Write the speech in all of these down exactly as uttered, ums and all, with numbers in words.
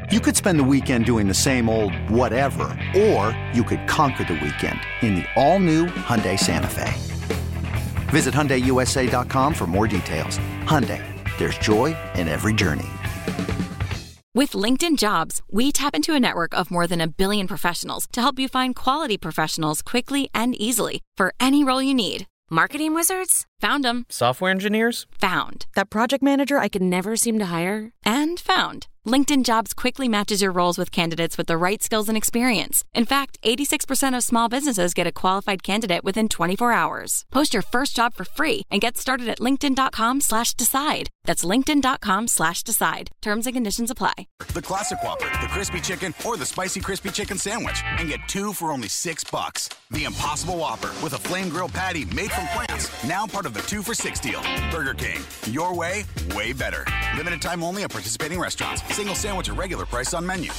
You could spend the weekend doing the same old whatever, or you could conquer the weekend in the all-new Hyundai Santa Fe. Visit Hyundai U S A dot com for more details. Hyundai, there's joy in every journey. With LinkedIn Jobs, we tap into a network of more than a billion professionals to help you find quality professionals quickly and easily for any role you need. Marketing wizards? Found them. Software engineers? Found. That project manager I could never seem to hire? And found. LinkedIn Jobs quickly matches your roles with candidates with the right skills and experience. In fact, eighty-six percent of small businesses get a qualified candidate within twenty-four hours. Post your first job for free and get started at linkedin.com slash decide. That's linkedin.com slash decide. Terms and conditions apply. The Classic Whopper, the Crispy Chicken, or the Spicy Crispy Chicken Sandwich. And get two for only six bucks. The Impossible Whopper with a flame grilled patty made from plants. Now part of the two for six deal. Burger King. Your way, way better. Limited time only at participating restaurants. Single sandwich or regular price on menu.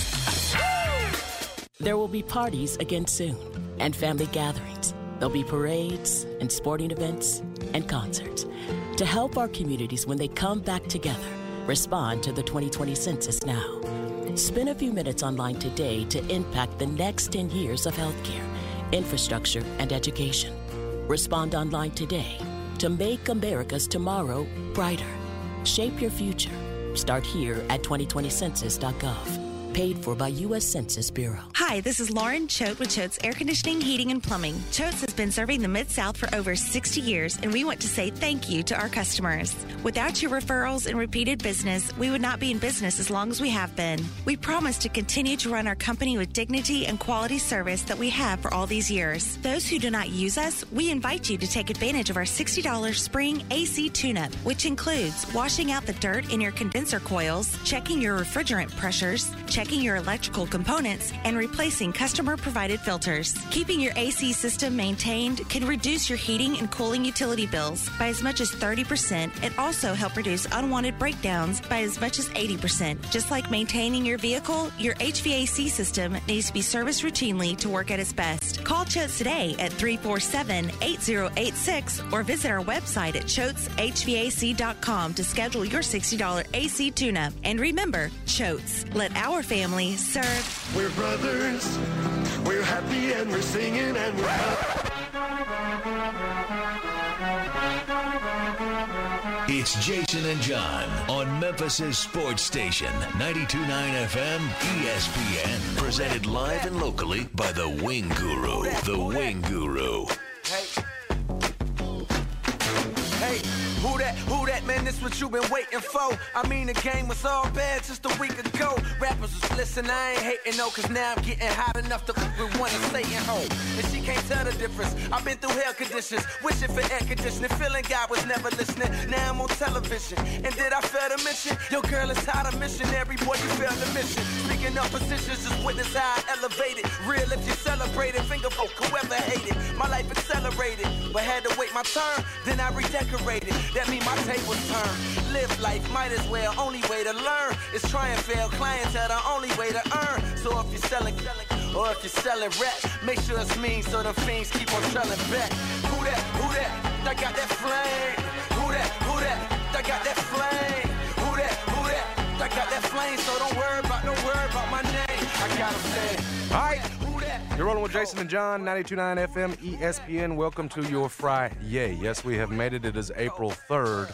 There will be parties again soon, and family gatherings. There'll be parades and sporting events and concerts. To help our communities when they come back together, respond to the twenty twenty census now. Spend a few minutes online today to impact the next ten years of healthcare, infrastructure, and education. Respond online today to make America's tomorrow brighter. Shape your future. Start here at twenty twenty census dot gov. Paid for by U S Census Bureau. Hi, this is Lauren Choate with Choate's Air Conditioning, Heating, and Plumbing. Choate's has been serving the Mid-South for over sixty years, and we want to say thank you to our customers. Without your referrals and repeated business, we would not be in business as long as we have been. We promise to continue to run our company with dignity and quality service that we have for all these years. Those who do not use us, we invite you to take advantage of our sixty dollars spring A C tune-up, which includes washing out the dirt in your condenser coils, checking your refrigerant pressures, checking your electrical components, and replacing customer-provided filters. Keeping your A C system maintained can reduce your heating and cooling utility bills by as much as thirty percent and also help reduce unwanted breakdowns by as much as eighty percent. Just like maintaining your vehicle, your H V A C system needs to be serviced routinely to work at its best. Call Choates today at three four seven, eight zero eight six or visit our website at choates h v a c dot com to schedule your sixty dollars A C tune-up. And remember, Choates, let our family serve. We're brothers, we're happy and we're singing and we're happy. It's Jason and John on Memphis' sports station, ninety-two point nine F M E S P N. Presented live and locally by the Wing Guru. The Wing Guru. Hey. Hey, who that, who that, man, this what you been waiting for. I mean, the game was all bad just a week ago. Rappers was listening, I ain't hating no, cause now I'm getting hot enough to fuck with one and stay at home. And she can't tell the difference. I've been through hell conditions, wishing for air conditioning, feeling God was never listening. Now I'm on television, and did I fail to mention? Your girl is hot, a missionary, boy, you failed the mission. Speaking of positions, just witness how I elevated. Real if you celebrated, finger folk, whoever hated. My life accelerated, but had to wait my turn, then I redecorated. That mean my tables turn. Live life, might as well. Only way to learn is try and fail. Clientele, the only way to earn. So if you're selling, or if you're selling rap, make sure it's mean so the fiends keep on selling back. Who that? Who that? I got that flame. Who that? Who that? I got that flame. Who that? Who that? I got that flame. So don't worry about, don't worry about my name. I got them saying. All right. You're rolling with Jason and John, ninety-two point nine F M E S P N. Welcome to your Friday. Yes, we have made it. It is April third.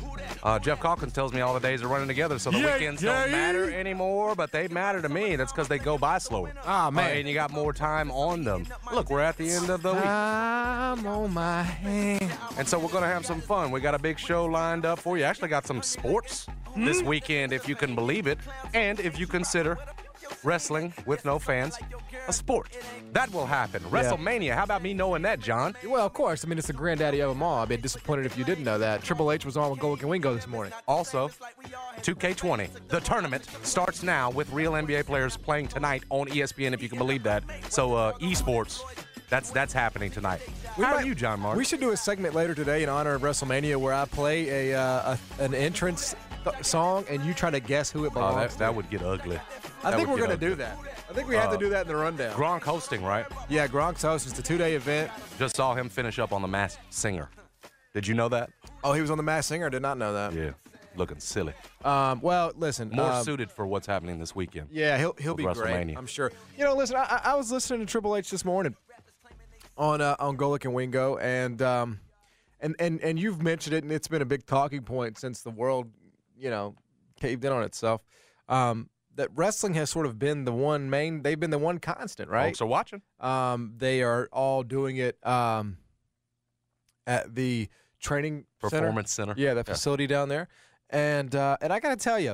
Uh, Jeff Calkins tells me all the days are running together, so the yeah, weekends yeah, don't yeah. matter anymore, but they matter to me. That's because they go by slower. Ah, man. Uh, and you got more time on them. Look, we're at the end of the week. I'm on my hand. And so we're going to have some fun. We got a big show lined up for you. Actually got some sports hmm? this weekend, if you can believe it, and if you consider wrestling with no fans a sport. That will happen. Yeah. WrestleMania. How about me knowing that, John? Well, of course. I mean, it's the granddaddy of them all. I'd be disappointed if you didn't know that. Triple H was on with Go Can Wingo this morning. Also, two K twenty. The tournament starts now with real N B A players playing tonight on E S P N, if you can believe that. So, uh, esports, that's that's happening tonight. We How might, are you, John Mark? We should do a segment later today in honor of WrestleMania where I play a, uh, a an entrance th- song and you try to guess who it belongs oh, that, to. that would get ugly. I that think we're going to ugly. do that. I think we have uh, to do that in the rundown. Gronk hosting, right? Yeah, Gronk's host. It's a two-day event. Just saw him finish up on The Masked Singer. Did you know that? Oh, he was on The Masked Singer? I did not know that. Yeah. looking silly. Um, well, listen. More um, suited for what's happening this weekend. Yeah, he'll he'll be great. I'm sure. You know, listen. I, I was listening to Triple H this morning on uh, on Golic and Wingo, and um, and and and you've mentioned it, and it's been a big talking point since the world, you know, caved in on itself. Um, that wrestling has sort of been the one main. They've been the one constant, right? Folks are watching. Um, they are all doing it um, at the training performance center. center. Yeah, the facility yeah. down there. And uh, and I got to tell you,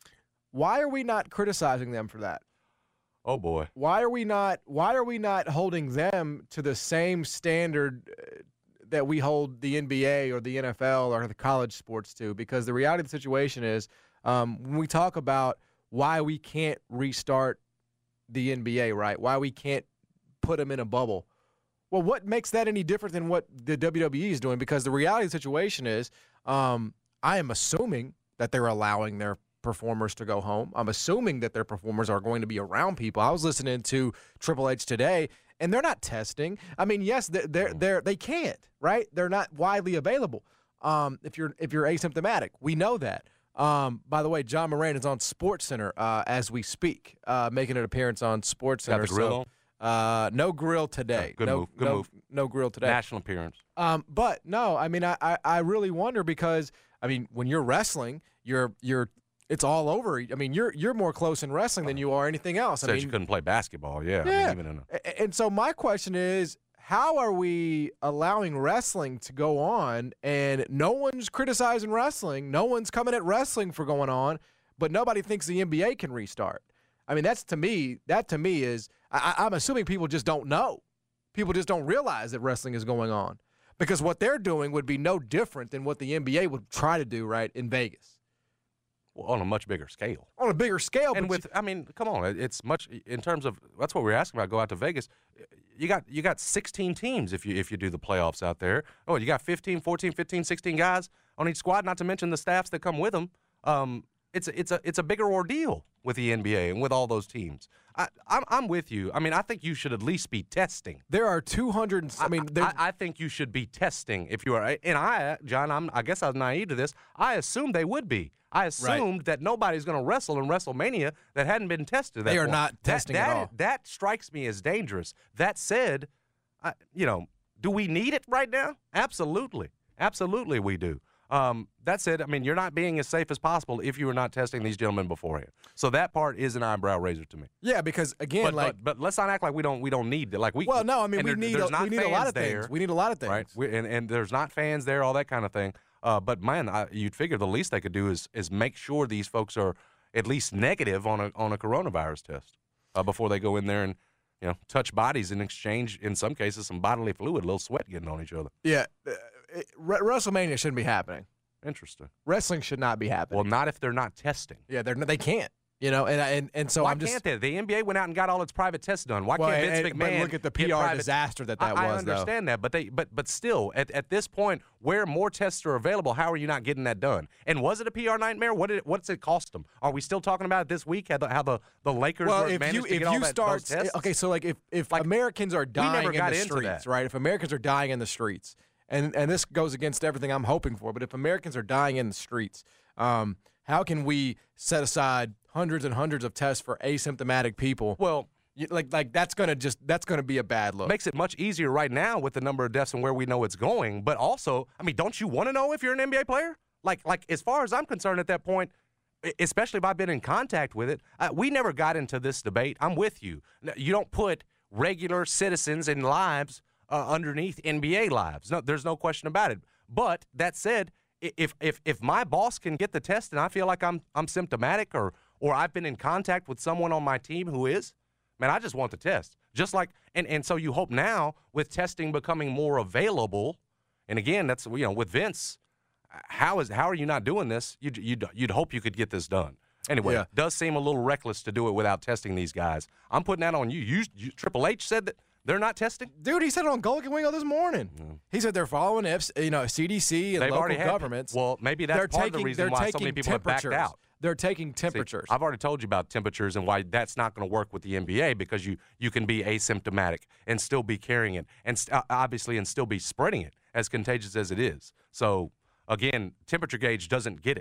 why are we not criticizing them for that? Oh boy. Why are we not? Why are we not holding them to the same standard uh, that we hold the N B A or the N F L or the college sports to? Because the reality of the situation is, um, when we talk about why we can't restart the N B A, right? Why we can't put them in a bubble. Well, what makes that any different than what the W W E is doing? Because the reality of the situation is, um, I am assuming that they're allowing their performers to go home. I'm assuming that their performers are going to be around people. I was listening to Triple H today, and they're not testing. I mean, yes, they're, they're, they're, they can't, right? They're not widely available um, if you're if you're asymptomatic. We know that. Um, by the way, John Moran is on SportsCenter uh, as we speak, uh, making an appearance on SportsCenter. Got the grill so, on? Uh, no grill today. Yeah, good no, move. Good no, move. No grill today. National appearance. Um, but no, I mean, I, I, I really wonder because I mean, when you're wrestling, you're you're it's all over. I mean, you're you're more close in wrestling than you are anything else. Said I mean, you couldn't play basketball. Yeah. Yeah. I mean, even in a- and so my question is, how are we allowing wrestling to go on and no one's criticizing wrestling, no one's coming at wrestling for going on, but nobody thinks the N B A can restart? I mean, that's to me, that to me is, I, I'm assuming people just don't know. People just don't realize that wrestling is going on because what they're doing would be no different than what the N B A would try to do, right, in Vegas. Well, on a much bigger scale. On a bigger scale. And but with, you, I mean, come on, it's much in terms of that's what we're asking about. Go out to Vegas. You got you got sixteen teams if you if you do the playoffs out there. Oh, you got fifteen, fourteen, fifteen, sixteen guys on each squad. Not to mention the staffs that come with them. Um, it's it's a it's a bigger ordeal with the N B A and with all those teams. I, I'm I'm with you. I mean, I think you should at least be testing. There are two hundred. I mean, I, I, I think you should be testing if you are. And I, John, I'm, I guess I was naive to this. I assumed they would be. I assumed right. that nobody's going to wrestle in WrestleMania that hadn't been tested. At that they are point. not testing that, at that, all. That strikes me as dangerous. That said, I, you know, do we need it right now? Absolutely. Absolutely we do. Um, that said, I mean, you're not being as safe as possible if you were not testing these gentlemen beforehand. So that part is an eyebrow raiser to me. Yeah, because again, but, like, but, but let's not act like we don't we don't need it. Like we. Well, no, I mean we there, need a, we need a lot of there, things. We need a lot of things, right? We, and and there's not fans there, all that kind of thing. Uh, but man, I, you'd figure the least they could do is is make sure these folks are at least negative on a on a coronavirus test uh, before they go in there and you know touch bodies and exchange in some cases some bodily fluid, a little sweat getting on each other. Yeah, uh, it, WrestleMania shouldn't be happening. Interesting. Wrestling should not be happening. Well, not if they're not testing. Yeah, they're they can't. You know, and and and so Why I'm just. Why can't they? The N B A went out and got all its private tests done. Why well, can't Vince and, McMahon? But look at the P R private, disaster that that I, was. I understand though. that, but they but but still, at, at this point, where more tests are available, how are you not getting that done? And was it a P R nightmare? What did it, what's it cost them? Are we still talking about it this week? How the how the, the Lakers well, were if managed you, to if get all you that, start, those tests? Okay, so like if if like, Americans are dying never in got the into streets, that. right? If Americans are dying in the streets, and and this goes against everything I'm hoping for, but if Americans are dying in the streets, um, how can we set aside hundreds and hundreds of tests for asymptomatic people? Well, you, like like that's gonna just that's gonna be a bad look. Makes it much easier right now with the number of deaths and where we know it's going. But also, I mean, don't you want to know if you're an N B A player? Like like as far as I'm concerned, at that point, especially if I've been in contact with it, uh, we never got into this debate. I'm with you. You don't put regular citizens and lives uh, underneath N B A lives. No, there's no question about it. But that said, if if if my boss can get the test and I feel like I'm I'm symptomatic or or I've been in contact with someone on my team who is, man, I just want the test. Just like and, and so you hope now with testing becoming more available, and again, that's you know with Vince, how is how are you not doing this? You'd you'd, you'd hope you could get this done. Anyway, yeah. It does seem a little reckless to do it without testing these guys. I'm putting that on you. You, you Triple H said that they're not testing? Dude, he said it on Golic and Wingo this morning. Mm. He said they're following F, you know, C D C and They've local governments. Had, well, maybe that's they're part taking, of the reason why so many people have backed out. They're taking temperatures. See, I've already told you about temperatures and why that's not going to work with the N B A because you, you can be asymptomatic and still be carrying it, and st- obviously and still be spreading it, as contagious as it is. So, again, temperature gauge doesn't get it.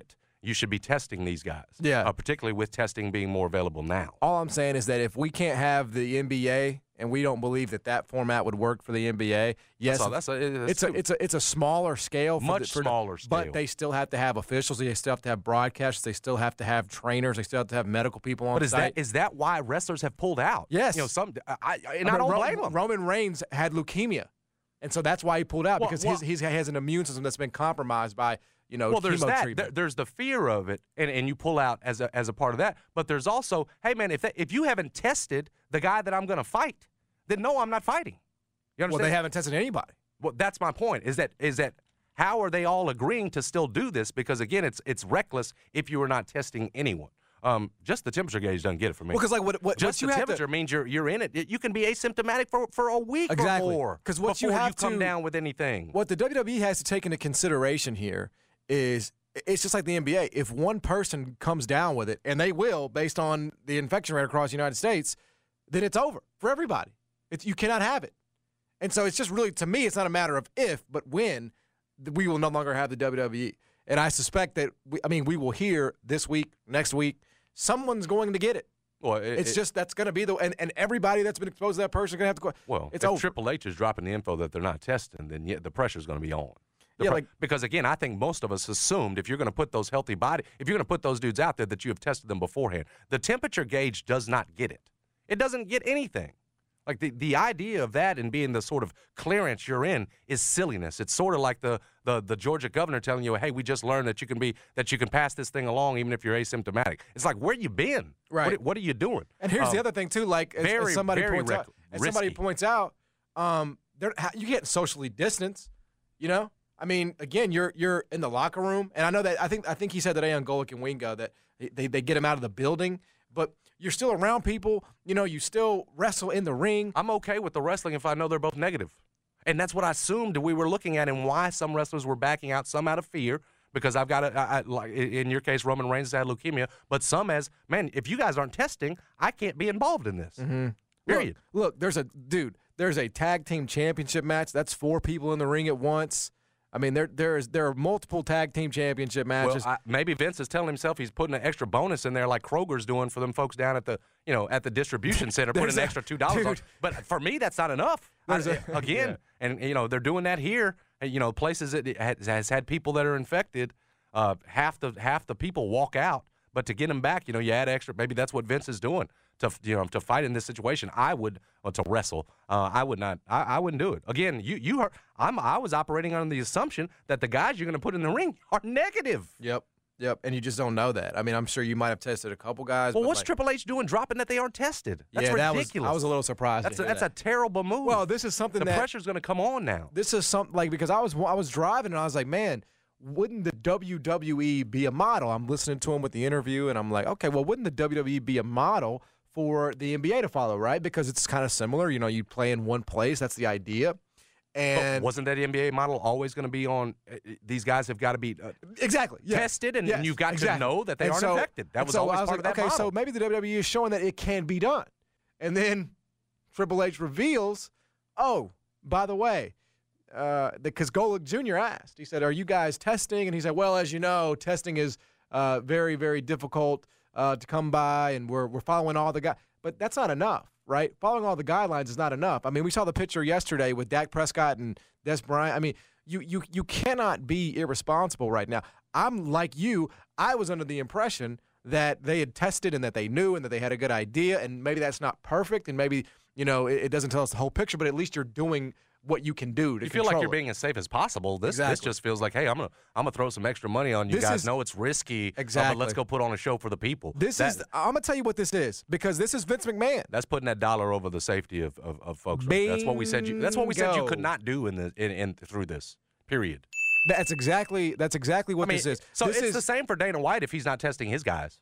you should be testing these guys. Yeah. Uh, particularly with testing being more available now. All I'm saying is that if we can't have the N B A and we don't believe that that format would work for the N B A, yes, That's all. That's a, that's it's a it's a it's a smaller scale, for Much the, for smaller the, scale. But they still have to have officials. They still have to have broadcasters. They still have to have trainers. They still have to have medical people on But is site. that is that why wrestlers have pulled out? Yes. You know, some I, I, and I I, mean, don't Ro- blame them. Roman Reigns had leukemia, and so that's why he pulled out Well, because well- his he's, he has an immune system that's been compromised by you know Well, there's chemo that. There, treatment. there's the fear of it, and, and you pull out as a as a part of that. But there's also, hey man, if that, if you haven't tested the guy that I'm going to fight, then no, I'm not fighting. You understand? Well, they haven't tested anybody. Well, that's my point. Is that is that how are they all agreeing to still do this? Because again, it's it's reckless if you are not testing anyone. Um, just the temperature gauge doesn't get it for me. Well, because like what what just what you the have temperature to, means you're you're in it. You can be asymptomatic for, for a week Exactly. or more. 'Cause what you before have come to- down with anything. what the W W E has to take into consideration here is it's just like the N B A. If one person comes down with it, and they will based on the infection rate across the United States, then it's over for everybody. It's, you cannot have it. And so it's just really, to me, it's not a matter of if, but when we will no longer have the W W E. And I suspect that, we, I mean, we will hear this week, next week, someone's going to get it. Well, it, It's it- just that's going to be the and, and everybody that's been exposed to that person is going to have to go. Well, it's if over. Triple H is dropping the info that they're not testing, then yeah, the pressure's going to be on. The Yeah, pre- like- because again, I think most of us assumed if you're going to put those healthy body, if you're going to put those dudes out there, that you have tested them beforehand. The temperature gauge does not get it. It doesn't get anything. Like the, the idea of that and being the sort of clearance you're in is silliness. It's sort of like the, the the Georgia governor telling you, "Hey, we just learned that you can be that you can pass this thing along even if you're asymptomatic." It's like, where you been? Right. What, what are you doing? And here's the Um, other thing too, like as, as very, somebody very points rec- out, as somebody risky. points out, um, there ha- you can't socially distance. You know, I mean, again, you're you're in the locker room, and I know that I think I think he said today on Golic and Wingo that they they get him out of the building, but you're still around people. You know, you still wrestle in the ring. I'm okay with the wrestling if I know they're both negative. And that's what I assumed we were looking at and why some wrestlers were backing out, some out of fear, because I've got, a, I, I, like in your case, Roman Reigns had leukemia, but some as, man, if you guys aren't testing, I can't be involved in this. Mm-hmm. Period. Look, look, there's a dude. There's a tag team championship match. That's four people in the ring at once. I mean, there there is there are multiple tag team championship Well, matches. I, maybe Vince is telling himself he's putting an extra bonus in there like Kroger's doing for them folks down at the, you know, at the distribution center, putting There's an a- extra two dollars on. dude. But for me, that's not enough. I, There's a- again, yeah. and, you know, they're doing that here. And, you know, places that has, has had people that are infected, uh, half the half the people walk out. But to get them back, you know, you add extra. Maybe that's what Vince is doing to, you know, to fight in this situation. I would, well, to wrestle. Uh, I would not. I, I wouldn't do it. Again, you you heard. I'm. I was operating on the assumption that the guys you're going to put in the ring are negative. Yep. Yep. And you just don't know that. I mean, I'm sure you might have tested a couple guys. Well, but what's like, Triple H doing dropping that they aren't tested? That's yeah, that ridiculous. was, I was a little surprised. That's to a, hear that's that. a terrible move. Well, this is something the that pressure's going to come on now. this is something like because I was I was driving and I was like, man, wouldn't the W W E be a model? I'm listening to him with the interview and I'm like, okay, well, wouldn't the W W E be a model for the N B A to follow, right? Because it's kind of similar. You know, you play in one place. That's the idea. But And wasn't that N B A model always going to be on? Uh, these guys have got to be uh, exactly yeah. tested, and, Yes, and you've got exactly. to know that they And aren't so- infected. That and was so always I was part like, of that okay, model. so maybe the W W E is showing that it can be done. And then Triple H reveals, oh, by the way, uh, because Golic Junior asked, he said, are you guys testing? And he said, well, as you know, testing is uh, very, very difficult uh, to come by, and we're we're following all the guys. But that's not enough, right? Following all the guidelines is not enough. I mean, we saw the picture yesterday with Dak Prescott and Des Bryant. I mean, you you you cannot be irresponsible right now. I'm like you. I was under the impression that they had tested and that they knew and that they had a good idea, and maybe that's not perfect, and maybe, you know, it, it doesn't tell us the whole picture, but at least you're doing what you can do to you feel like control you're it. being as safe as possible. This this Exactly. just feels like, hey, I'm gonna I'm gonna throw some extra money on you This guys. is- know it's risky, uh, but Exactly. let's go put on a show for the people. This That- is, I'm going to tell you what this is, because this is Vince McMahon. that's putting that dollar over the safety of, of, of folks. Right? That's what we said. You, that's what we said you Bingo. could not do in the in, in through this period. That's exactly that's exactly what I mean, this is. so this it's is, the same for Dana White if he's not testing his guys.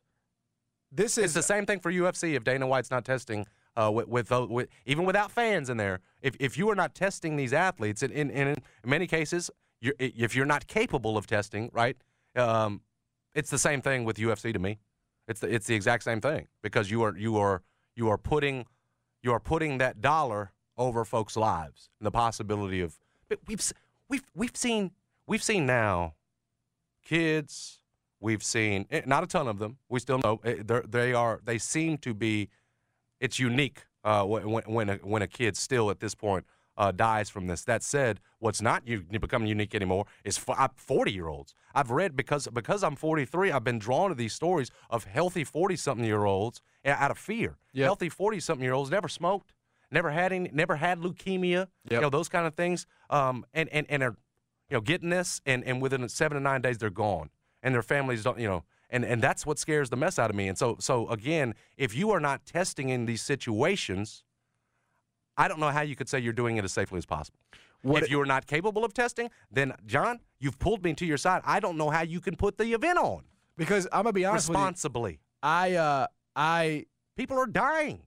This It's is the same thing for U F C if Dana White's not testing uh, with, with, uh, with even without fans in there. If if you are not testing these athletes, in in, in many cases, you're, if you're not capable of testing, right? Um, it's the same thing with U F C to me. It's the, it's the exact same thing because you are you are you are putting you are putting that dollar over folks' lives and the possibility of. But we've s- we've we've seen we've seen now kids, we've seen eh, not a ton of them. We still know eh, they're- they are. They seem to be. It's unique uh, when when a, when a kid still at this point uh, dies from this. That said, what's not u- becoming unique anymore is forty-year-olds. I've read because because I'm forty-three. I've been drawn to these stories of healthy forty-something-year-olds out of fear. Yep. Healthy forty-something-year-olds never smoked, never had any, never had leukemia. Yep. You know those kind of things. Um, and and and are you know getting this, and and within seven to nine days they're gone, and their families don't. You know. And and that's what scares the mess out of me. And so so again, if you are not testing in these situations, I don't know how you could say you're doing it as safely as possible. What if you are not capable of testing, then John, you've pulled me to your side. I don't know how you can put the event on Because I'm gonna be honest with you, responsibly. I uh, I People are dying.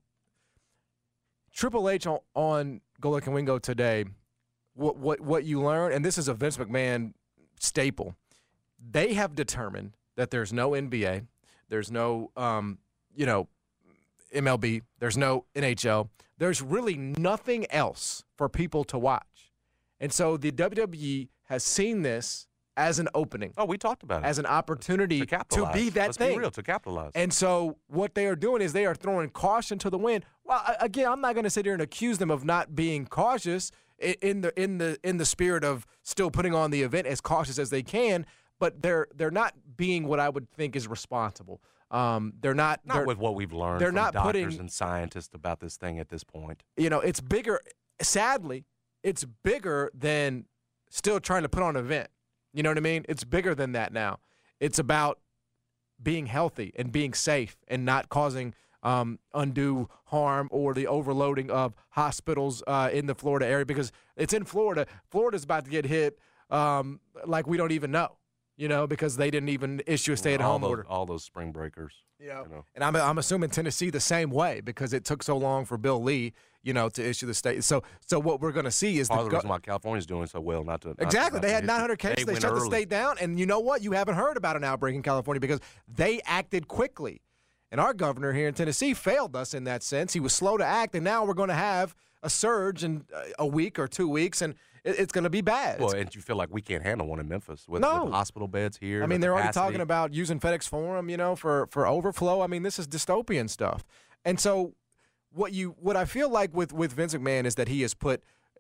Triple H on, on Go Look and Wingo today. What what what you learn, and this is a Vince McMahon staple. They have determined that there's no N B A, there's no um, you know M L B, there's no N H L. There's really nothing else for people to watch, and so the W W E has seen this as an opening. Oh, we talked about it. As an opportunity to, to be that Let's thing. be real, to capitalize. And so what they are doing is they are throwing caution to the wind. Well, again, I'm not going to sit here and accuse them of not being cautious in the in the in the spirit of still putting on the event as cautious as they can, but they're they're not being what I would think is responsible. Um, they're not not they're, with what we've learned they're from not doctors putting, and scientists about this thing at this point. You know, it's bigger. Sadly, it's bigger than still trying to put on an event. You know what I mean? It's bigger than that now. It's about being healthy and being safe and not causing um, undue harm or the overloading of hospitals uh, in the Florida area, because it's in Florida. Florida's about to get hit um, like we don't even know, you know, because they didn't even issue a stay-at-home all order. Those, all those spring breakers. You know, you know. And I'm, I'm assuming Tennessee the same way, because it took so long for Bill Lee, you know, to issue the state. So so what we're going to see is Part the of the reason why California's doing so well, not to not exactly. To, not they to had hit nine you. hundred cases. They, went shut early. the state down, and you know what? You haven't heard about an outbreak in California because they acted quickly. And our governor here in Tennessee failed us in that sense. He was slow to act, and now we're going to have a surge in a week or two weeks, and it, it's going to be bad. Well, It's- and you feel like we can't handle one in Memphis with, No. with hospital beds here. I mean, the they're already capacity. talking about using FedEx Forum, you know, for, for overflow. I mean, this is dystopian stuff. And so what you what I feel like with, with Vince McMahon is that he has put,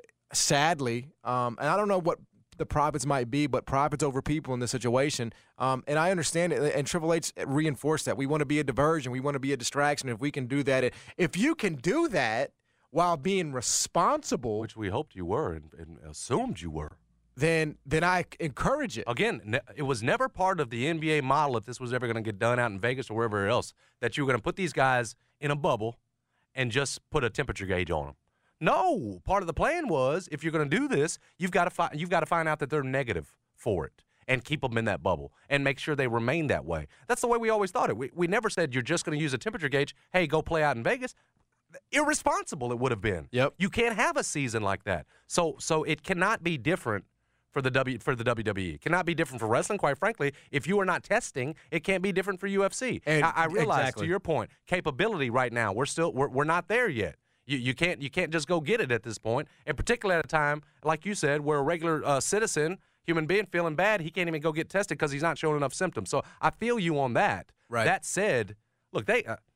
sadly, um, and I don't know what the profits might be, but profits over people in this situation. Um, and I understand it. And Triple H reinforced that. We want to be a diversion. We want to be a distraction. If we can do that, if you can do that while being responsible, Which we hoped you were and, and assumed you were. then then I encourage it. Again, ne- it was never part of the N B A model, if this was ever going to get done out in Vegas or wherever else, that you were going to put these guys in a bubble and just put a temperature gauge on them. No, part of the plan was, if you're going to do this, you've got to fi- you've got to find out that they're negative for it and keep them in that bubble and make sure they remain that way. That's the way we always thought it. We, we never said you're just going to use a temperature gauge. Hey, go play out in Vegas. Irresponsible it would have been. Yep. You can't have a season like that. So so it cannot be different for the W for the W W E. It cannot be different for wrestling, quite frankly. If you are not testing, it can't be different for U F C. And I, I realize, exactly. to your point, capability right now, we're still we're, we're not there yet. You you can't you can't just go get it at this point, and particularly at a time like you said, where a regular uh, citizen, human being feeling bad, he can't even go get tested because he's not showing enough symptoms. So I feel you on that. Right. That said, look, they. Uh,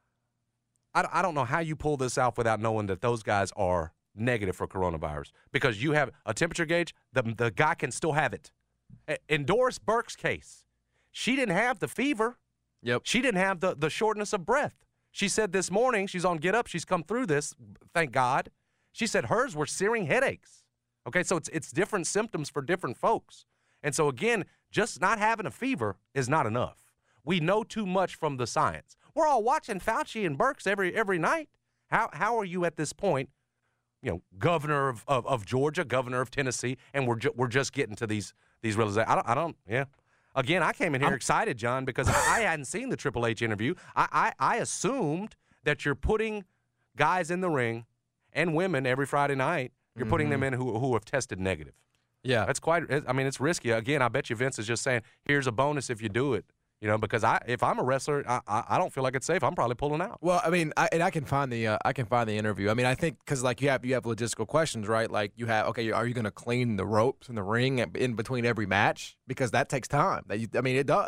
I, I don't know how you pull this off without knowing that those guys are negative for coronavirus, because you have a temperature gauge. The the guy can still have it. In Doris Burke's case, she didn't have the fever. Yep. She didn't have the, the shortness of breath. She said this morning, she's on Get Up, she's come through this, thank God. She said hers were searing headaches. Okay, so it's it's different symptoms for different folks. And so, again, just not having a fever is not enough. We know too much from the science. We're all watching Fauci and Birx every every night. How how are you at this point, you know, governor of, of, of Georgia, governor of Tennessee, and we're ju- we're just getting to these these realizations? I don't, I don't, yeah. Again, I came in here I'm, excited, John, because I, I hadn't seen the Triple H interview. I, I I assumed that you're putting guys in the ring and women every Friday night. You're mm-hmm. putting them in who who have tested negative. Yeah, that's quite. I mean, it's risky. Again, I bet you Vince is just saying, "Here's a bonus if you do it." You know, because I, if I'm a wrestler, I, I, I don't feel like it's safe. I'm probably pulling out. Well, I mean, I, and I can find the, uh, I can find the interview. I mean, I think because like you have, you have logistical questions, right? Like you have, okay, are you going to clean the ropes in the ring in between every match? Because that takes time. That you, I mean, it does.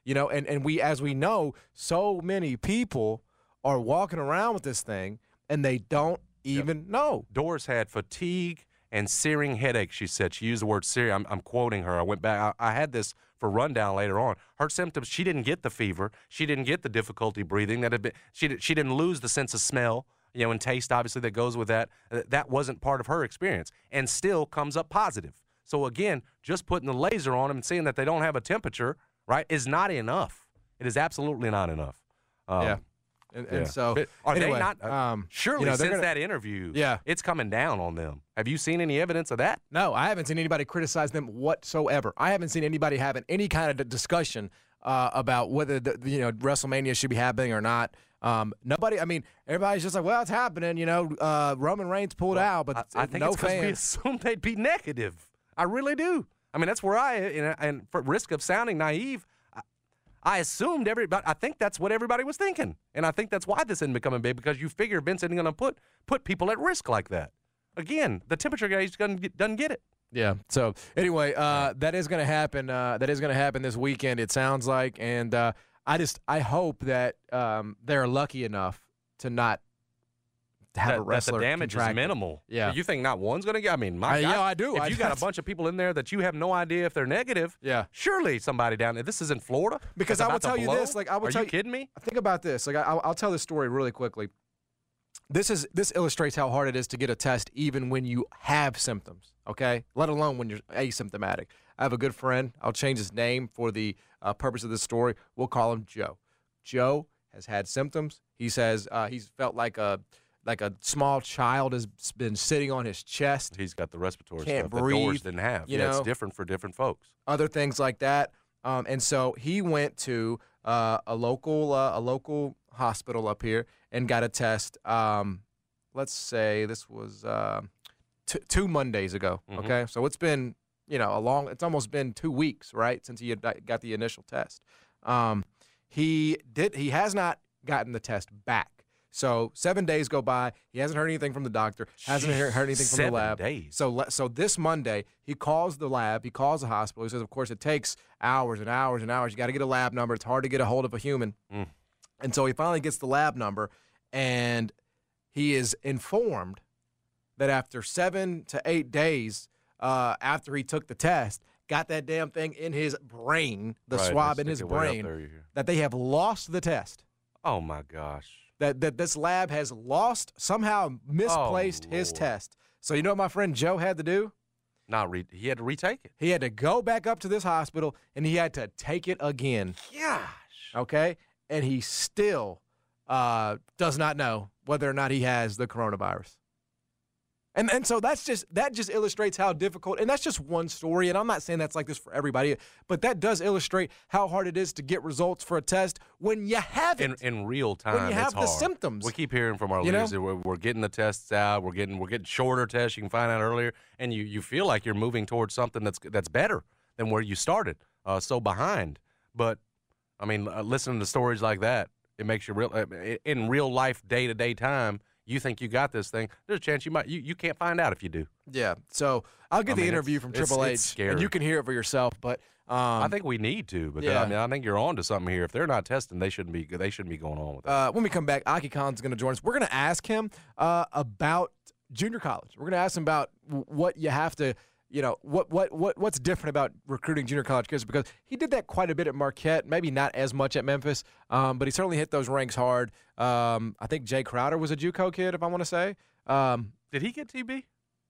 You know, and, and we, as we know, so many people are walking around with this thing, and they don't even yep. know. Doris had fatigue and searing headache, she said. She used the word searing. I'm, I'm quoting her. I went back. I, I had this for rundown later on. Her symptoms, she didn't get the fever. She didn't get the difficulty breathing. That had been, she, she didn't lose the sense of smell, you know, and taste, obviously, that goes with that. That wasn't part of her experience, and still comes up positive. So, again, just putting the laser on them and seeing that they don't have a temperature, right, is not enough. It is absolutely not enough. Um, yeah. And, and yeah. so, but are anyway, they not? Uh, um, surely, you know, since gonna, that interview, yeah. it's coming down on them. Have you seen any evidence of that? No, I haven't seen anybody criticize them whatsoever. I haven't seen anybody having any kind of discussion uh, about whether the, you know WrestleMania should be happening or not. Um, nobody. I mean, everybody's just like, well, it's happening. You know, uh, Roman Reigns pulled well, out, but I, I think no it's because we fans. assumed they'd be negative. I really do. I mean, that's where I, and, and for risk of sounding naive, I, I assumed everybody. I think that's what everybody was thinking, and I think that's why this isn't becoming big, because you figure Vince isn't going to put put people at risk like that. Again, the temperature gauge doesn't get, doesn't get it. Yeah. So anyway, uh, that is going to happen. Uh, that is going to happen this weekend. It sounds like, and uh, I just I hope that um, they're lucky enough to not have that, a wrestler that the damage contract. is minimal. Yeah. You think not one's going to get? I mean, my I, God, yeah, I do. If I, you got a bunch of people in there that you have no idea if they're negative, yeah, surely somebody down there. This is in Florida. Because I will tell you blow? this. Like I will Are tell you kidding me? Think about this. Like I, I'll, I'll tell this story really quickly. This is this illustrates how hard it is to get a test even when you have symptoms. Okay, let alone when you're asymptomatic. I have a good friend. I'll change his name for the uh, purpose of this story. We'll call him Joe. Joe has had symptoms. He says uh, he's felt like a like a small child has been sitting on his chest. He's got the respiratory Can't stuff breathe, that Doors didn't have. You yeah, know, it's different for different folks. Other things like that. Um, and so he went to uh, a local uh, a local hospital up here and got a test. Um, let's say this was uh, t- two Mondays ago. Mm-hmm. Okay, so it's been you know a long. It's almost been two weeks, right, since he had got the initial test. Um, he did. He has not gotten the test back. So seven days go by. He hasn't heard anything from the doctor. Hasn't heard, heard anything from seven the lab. Days. So so this Monday he calls the lab. He calls the hospital. He says, of course, it takes hours and hours and hours. You got to get a lab number. It's hard to get a hold of a human. Mm. And so he finally gets the lab number, and he is informed that after seven to eight days uh, after he took the test, got that damn thing in his brain, the right, swab in his it way up brain, there, that they have lost the test. Oh my gosh. That that this lab has lost, somehow misplaced Oh, his Lord. test. So you know what my friend Joe had to do? Not re- he had to retake it. He had to go back up to this hospital, and he had to take it again. Gosh. Okay? And he still uh, does not know whether or not he has the coronavirus. And and so that's just that just illustrates how difficult, and that's just one story, and I'm not saying that's like this for everybody, but that does illustrate how hard it is to get results for a test when you have it. In, in real time, when you have it's the hard. symptoms. We keep hearing from our You know? leaders that we're, we're getting the tests out, we're getting we're getting shorter tests. You can find out earlier, and you, you feel like you're moving towards something that's that's better than where you started. Uh, so behind, but I mean, uh, listening to stories like that, it makes you real uh, in real life, day to day time. You think you got this thing? There's a chance you might. You, you can't find out if you do. Yeah. So I'll get I the mean, interview it's- from it's- Triple H, it's scary. and you can hear it for yourself. But um, I think we need to because yeah. I mean I think you're on to something here. If they're not testing, they shouldn't be. They shouldn't be going on with that. uh, when we come back, Aki Khan's going to join us. We're going to ask him uh, about junior college. We're going to ask him about w- what you have to. You know, what what what what's different about recruiting junior college kids, because he did that quite a bit at Marquette, maybe not as much at Memphis, um, but he certainly hit those ranks hard. Um, I think Jay Crowder was a JUCO kid, if I want to say. Um, Did he get T B?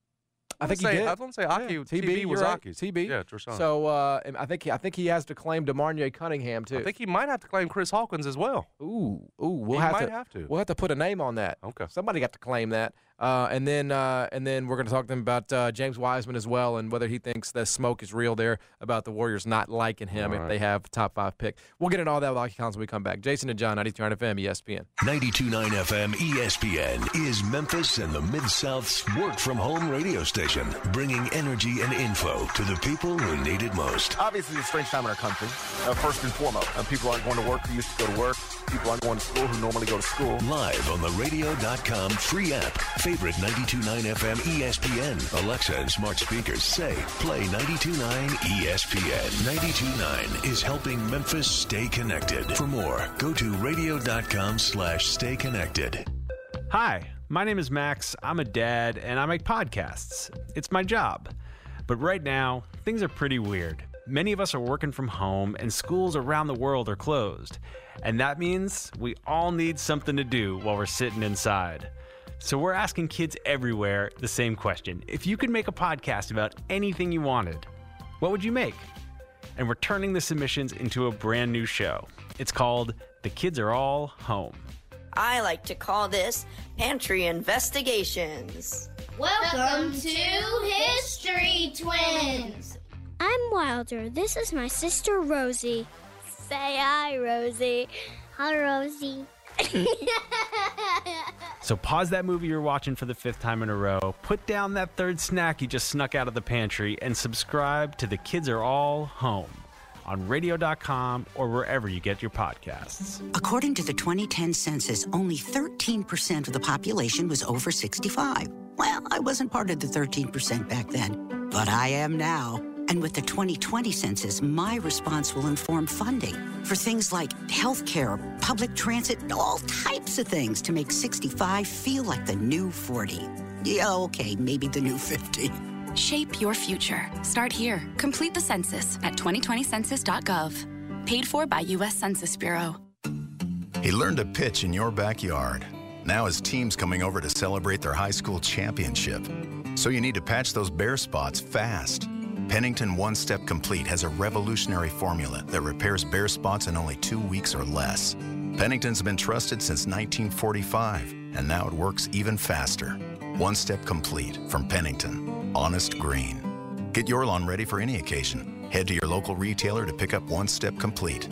I think say, he did. I was going to say Aki. Yeah, T B was you're right. Aki's. T B. Yeah, Trishawn. So uh, and I think he, I think he has to claim DeMarnier Cunningham too. I think he might have to claim Chris Hawkins as well. Ooh, ooh, we'll He have might to, have to. We'll have to put a name on that. Okay. Somebody got to claim that. Uh, and then uh, and then we're going to talk to them about uh, James Wiseman as well, and whether he thinks the smoke is real there about the Warriors not liking him All if right. they have top five pick. We'll get into all that with Aki Khan when we come back. Jason and John, ninety-two point nine F M, E S P N. ninety-two point nine F M E S P N is Memphis and the Mid-South's work-from-home radio station. Station, bringing energy and info to the people who need it most. Obviously, it's a strange time in our country, uh, first and foremost. Uh, people aren't going to work who used to go to work. People aren't going to school who normally go to school. Live on the radio dot com free app. Favorite ninety-two point nine F M E S P N. Alexa and smart speakers say, play ninety-two point nine E S P N. ninety-two point nine is helping Memphis stay connected. For more, go to radio dot com slash stay connected. Hi, my name is Max. I'm a dad, and I make podcasts. It's my job. But right now, things are pretty weird. Many of us are working from home, and schools around the world are closed. And that means we all need something to do while we're sitting inside. So we're asking kids everywhere the same question. If you could make a podcast about anything you wanted, what would you make? And we're turning the submissions into a brand new show. It's called The Kids Are All Home. I like to call this Pantry Investigations. Welcome to History Twins. I'm Wilder. This is my sister Rosie. Say hi, Rosie. Hi, Rosie. So pause that movie you're watching for the fifth time in a row, put down that third snack you just snuck out of the pantry, and subscribe to The Kids Are All Home on radio dot com or wherever you get your podcasts. According to the twenty ten census, only thirteen percent of the population was over sixty-five. Well, I wasn't part of the thirteen percent back then, but I am now. And with the twenty twenty census, my response will inform funding for things like healthcare, public transit, all types of things to make sixty-five feel like the new forty. Yeah, okay, maybe the new fifty. Shape your future. Start here. Complete the census at twenty twenty census dot gov. Paid for by U S Census Bureau. He learned to pitch in your backyard. Now his team's coming over to celebrate their high school championship. So you need to patch those bare spots fast. Pennington One Step Complete has a revolutionary formula that repairs bare spots in only two weeks or less. Pennington's been trusted since nineteen forty-five, and now it works even faster. One Step Complete from Pennington. Honest green. Get your lawn ready for any occasion. Head to your local retailer to pick up One Step Complete.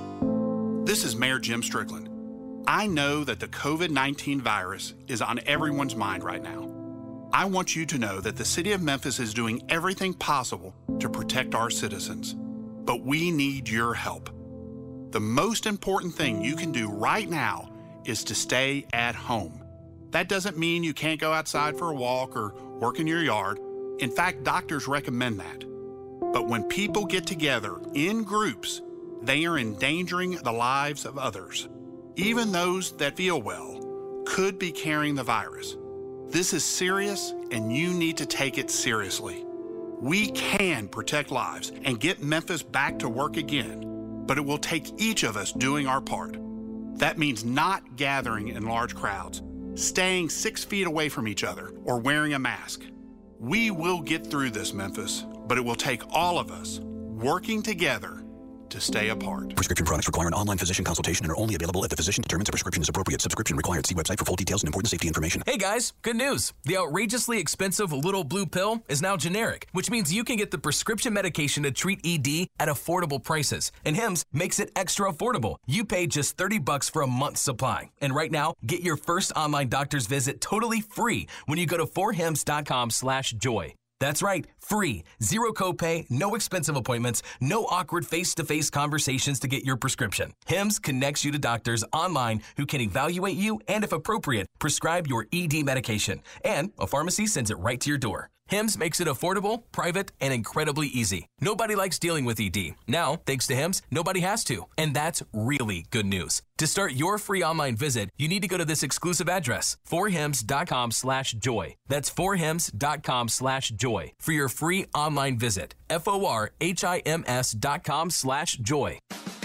This is Mayor Jim Strickland. I know that the COVID nineteen virus is on everyone's mind right now. I want you to know that the city of Memphis is doing everything possible to protect our citizens. But we need your help. The most important thing you can do right now is to stay at home. That doesn't mean you can't go outside for a walk or work in your yard. In fact, doctors recommend that. But when people get together in groups, they are endangering the lives of others. Even those that feel well could be carrying the virus. This is serious, and you need to take it seriously. We can protect lives and get Memphis back to work again, but it will take each of us doing our part. That means not gathering in large crowds, staying six feet away from each other, or wearing a mask. We will get through this, Memphis, but it will take all of us working together to stay apart. Prescription products require an online physician consultation and are only available if the physician determines a prescription is appropriate. Subscription required. See website for full details and important safety information. Hey guys, good news. The outrageously expensive Little Blue Pill is now generic, which means you can get the prescription medication to treat E D at affordable prices. And Hims makes it extra affordable. You pay just thirty bucks for a month's supply. And right now, get your first online doctor's visit totally free when you go to four hims dot com slash joy. That's right, free, zero copay, no expensive appointments, no awkward face-to-face conversations to get your prescription. Hims connects you to doctors online who can evaluate you and, if appropriate, prescribe your E D medication. And a pharmacy sends it right to your door. Hims makes it affordable, private, and incredibly easy. Nobody likes dealing with E D. Now, thanks to Hims, nobody has to. And that's really good news. To start your free online visit, you need to go to this exclusive address, four hims dot com slash joy. That's four hims dot com slash joy for your free online visit. F O R H I M S dot com slash joy.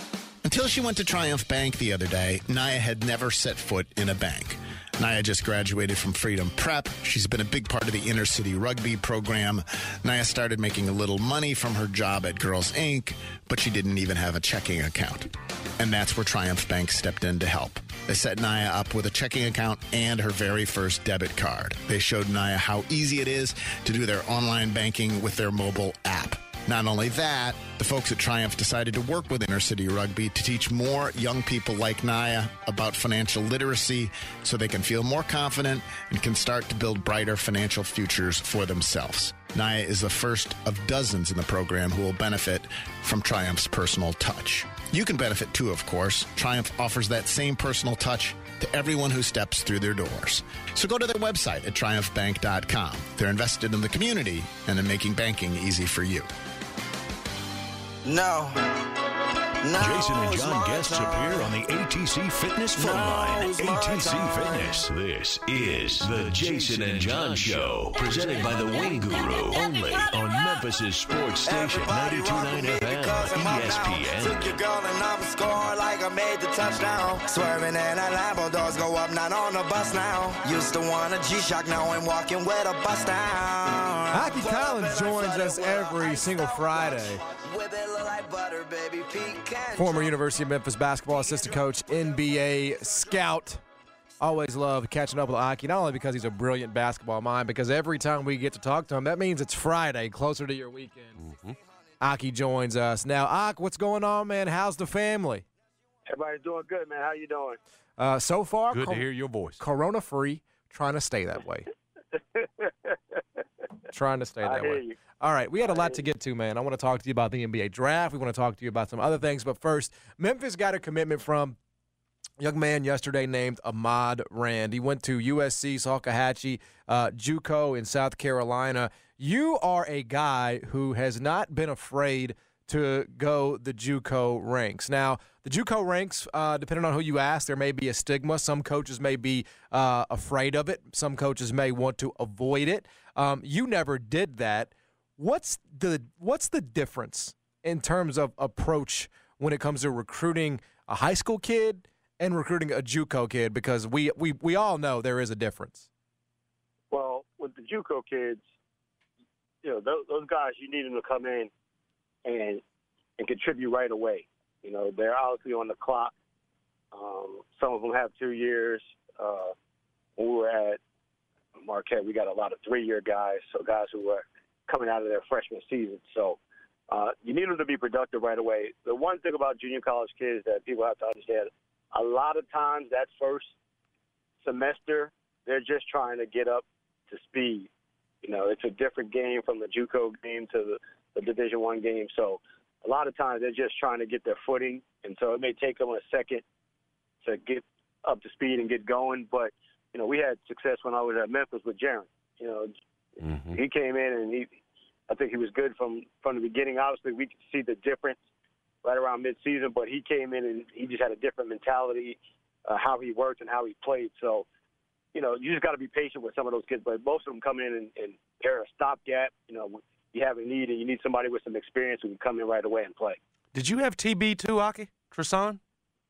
Until she went to Triumph Bank the other day, Naya had never set foot in a bank. Naya just graduated from Freedom Prep. She's been a big part of the inner city rugby program. Naya started making a little money from her job at Girls Incorporated, but she didn't even have a checking account. And that's where Triumph Bank stepped in to help. They set Naya up with a checking account and her very first debit card. They showed Naya how easy it is to do their online banking with their mobile app. Not only that, the folks at Triumph decided to work with Inner City Rugby to teach more young people like Naya about financial literacy so they can feel more confident and can start to build brighter financial futures for themselves. Naya is the first of dozens in the program who will benefit from Triumph's personal touch. You can benefit too, of course. Triumph offers that same personal touch to everyone who steps through their doors. So go to their website at triumph bank dot com. They're invested in the community and in making banking easy for you. No. No, Jason and John guests appear on the A T C Fitness phone line. A T C Fitness. This is the Jason and John Show, presented by the Wing Guru, only on Memphis' sports station, ninety-two point nine F M, E S P N. Took your girl and I'm scoring like I made the touchdown. Swerving and a Lambo doors go up, not on the bus now. Used to want a G-Shock, now I'm walking with a bust down. Hockey Collins joins us every single Friday. Former University of Memphis basketball assistant coach, N B A scout. Always love catching up with Aki, not only because he's a brilliant basketball mind, because every time we get to talk to him, that means it's Friday, closer to your weekend. Mm-hmm. Aki joins us. Now, Ak, what's going on, man? How's the family? Everybody's doing good, man. How you doing? Uh, so far, good cor- to hear your voice. Corona-free, trying to stay that way. Trying to stay that I hear way. you. All right, we had a lot to get to, man. I want to talk to you about the N B A draft. We want to talk to you about some other things. But first, Memphis got a commitment from a young man yesterday named Ahmad Rand. He went to U S C, Salkehatchie, uh, JUCO in South Carolina. You are a guy who has not been afraid to go the JUCO ranks. Now, the JUCO ranks, uh, depending on who you ask, there may be a stigma. Some coaches may be uh, afraid of it. Some coaches may want to avoid it. Um, you never did that. What's the what's the difference in terms of approach when it comes to recruiting a high school kid and recruiting a JUCO kid? Because we we, we all know there is a difference. Well, with the JUCO kids, you know, those, those guys, you need them to come in and and contribute right away. You know, they're obviously on the clock. Um, some of them have two years. Uh, when we were at Marquette, we got a lot of three-year guys, so guys who were coming out of their freshman season. So uh, you need them to be productive right away. The one thing about junior college kids that people have to understand, a lot of times that first semester, they're just trying to get up to speed. You know, it's a different game from the JUCO game to the, the Division One game. So a lot of times they're just trying to get their footing, and so it may take them a second to get up to speed and get going. But, you know, we had success when I was at Memphis with Jaron. You know, mm-hmm. He came in and he, I think he was good from, from the beginning. Obviously, we could see the difference right around midseason, but he came in and he just had a different mentality, uh, how he worked and how he played. So, you know, you just got to be patient with some of those kids, but most of them come in and, and they're a stopgap. You know, you have a need and you need somebody with some experience who can come in right away and play. Did you have T B too, Aki? Tristan?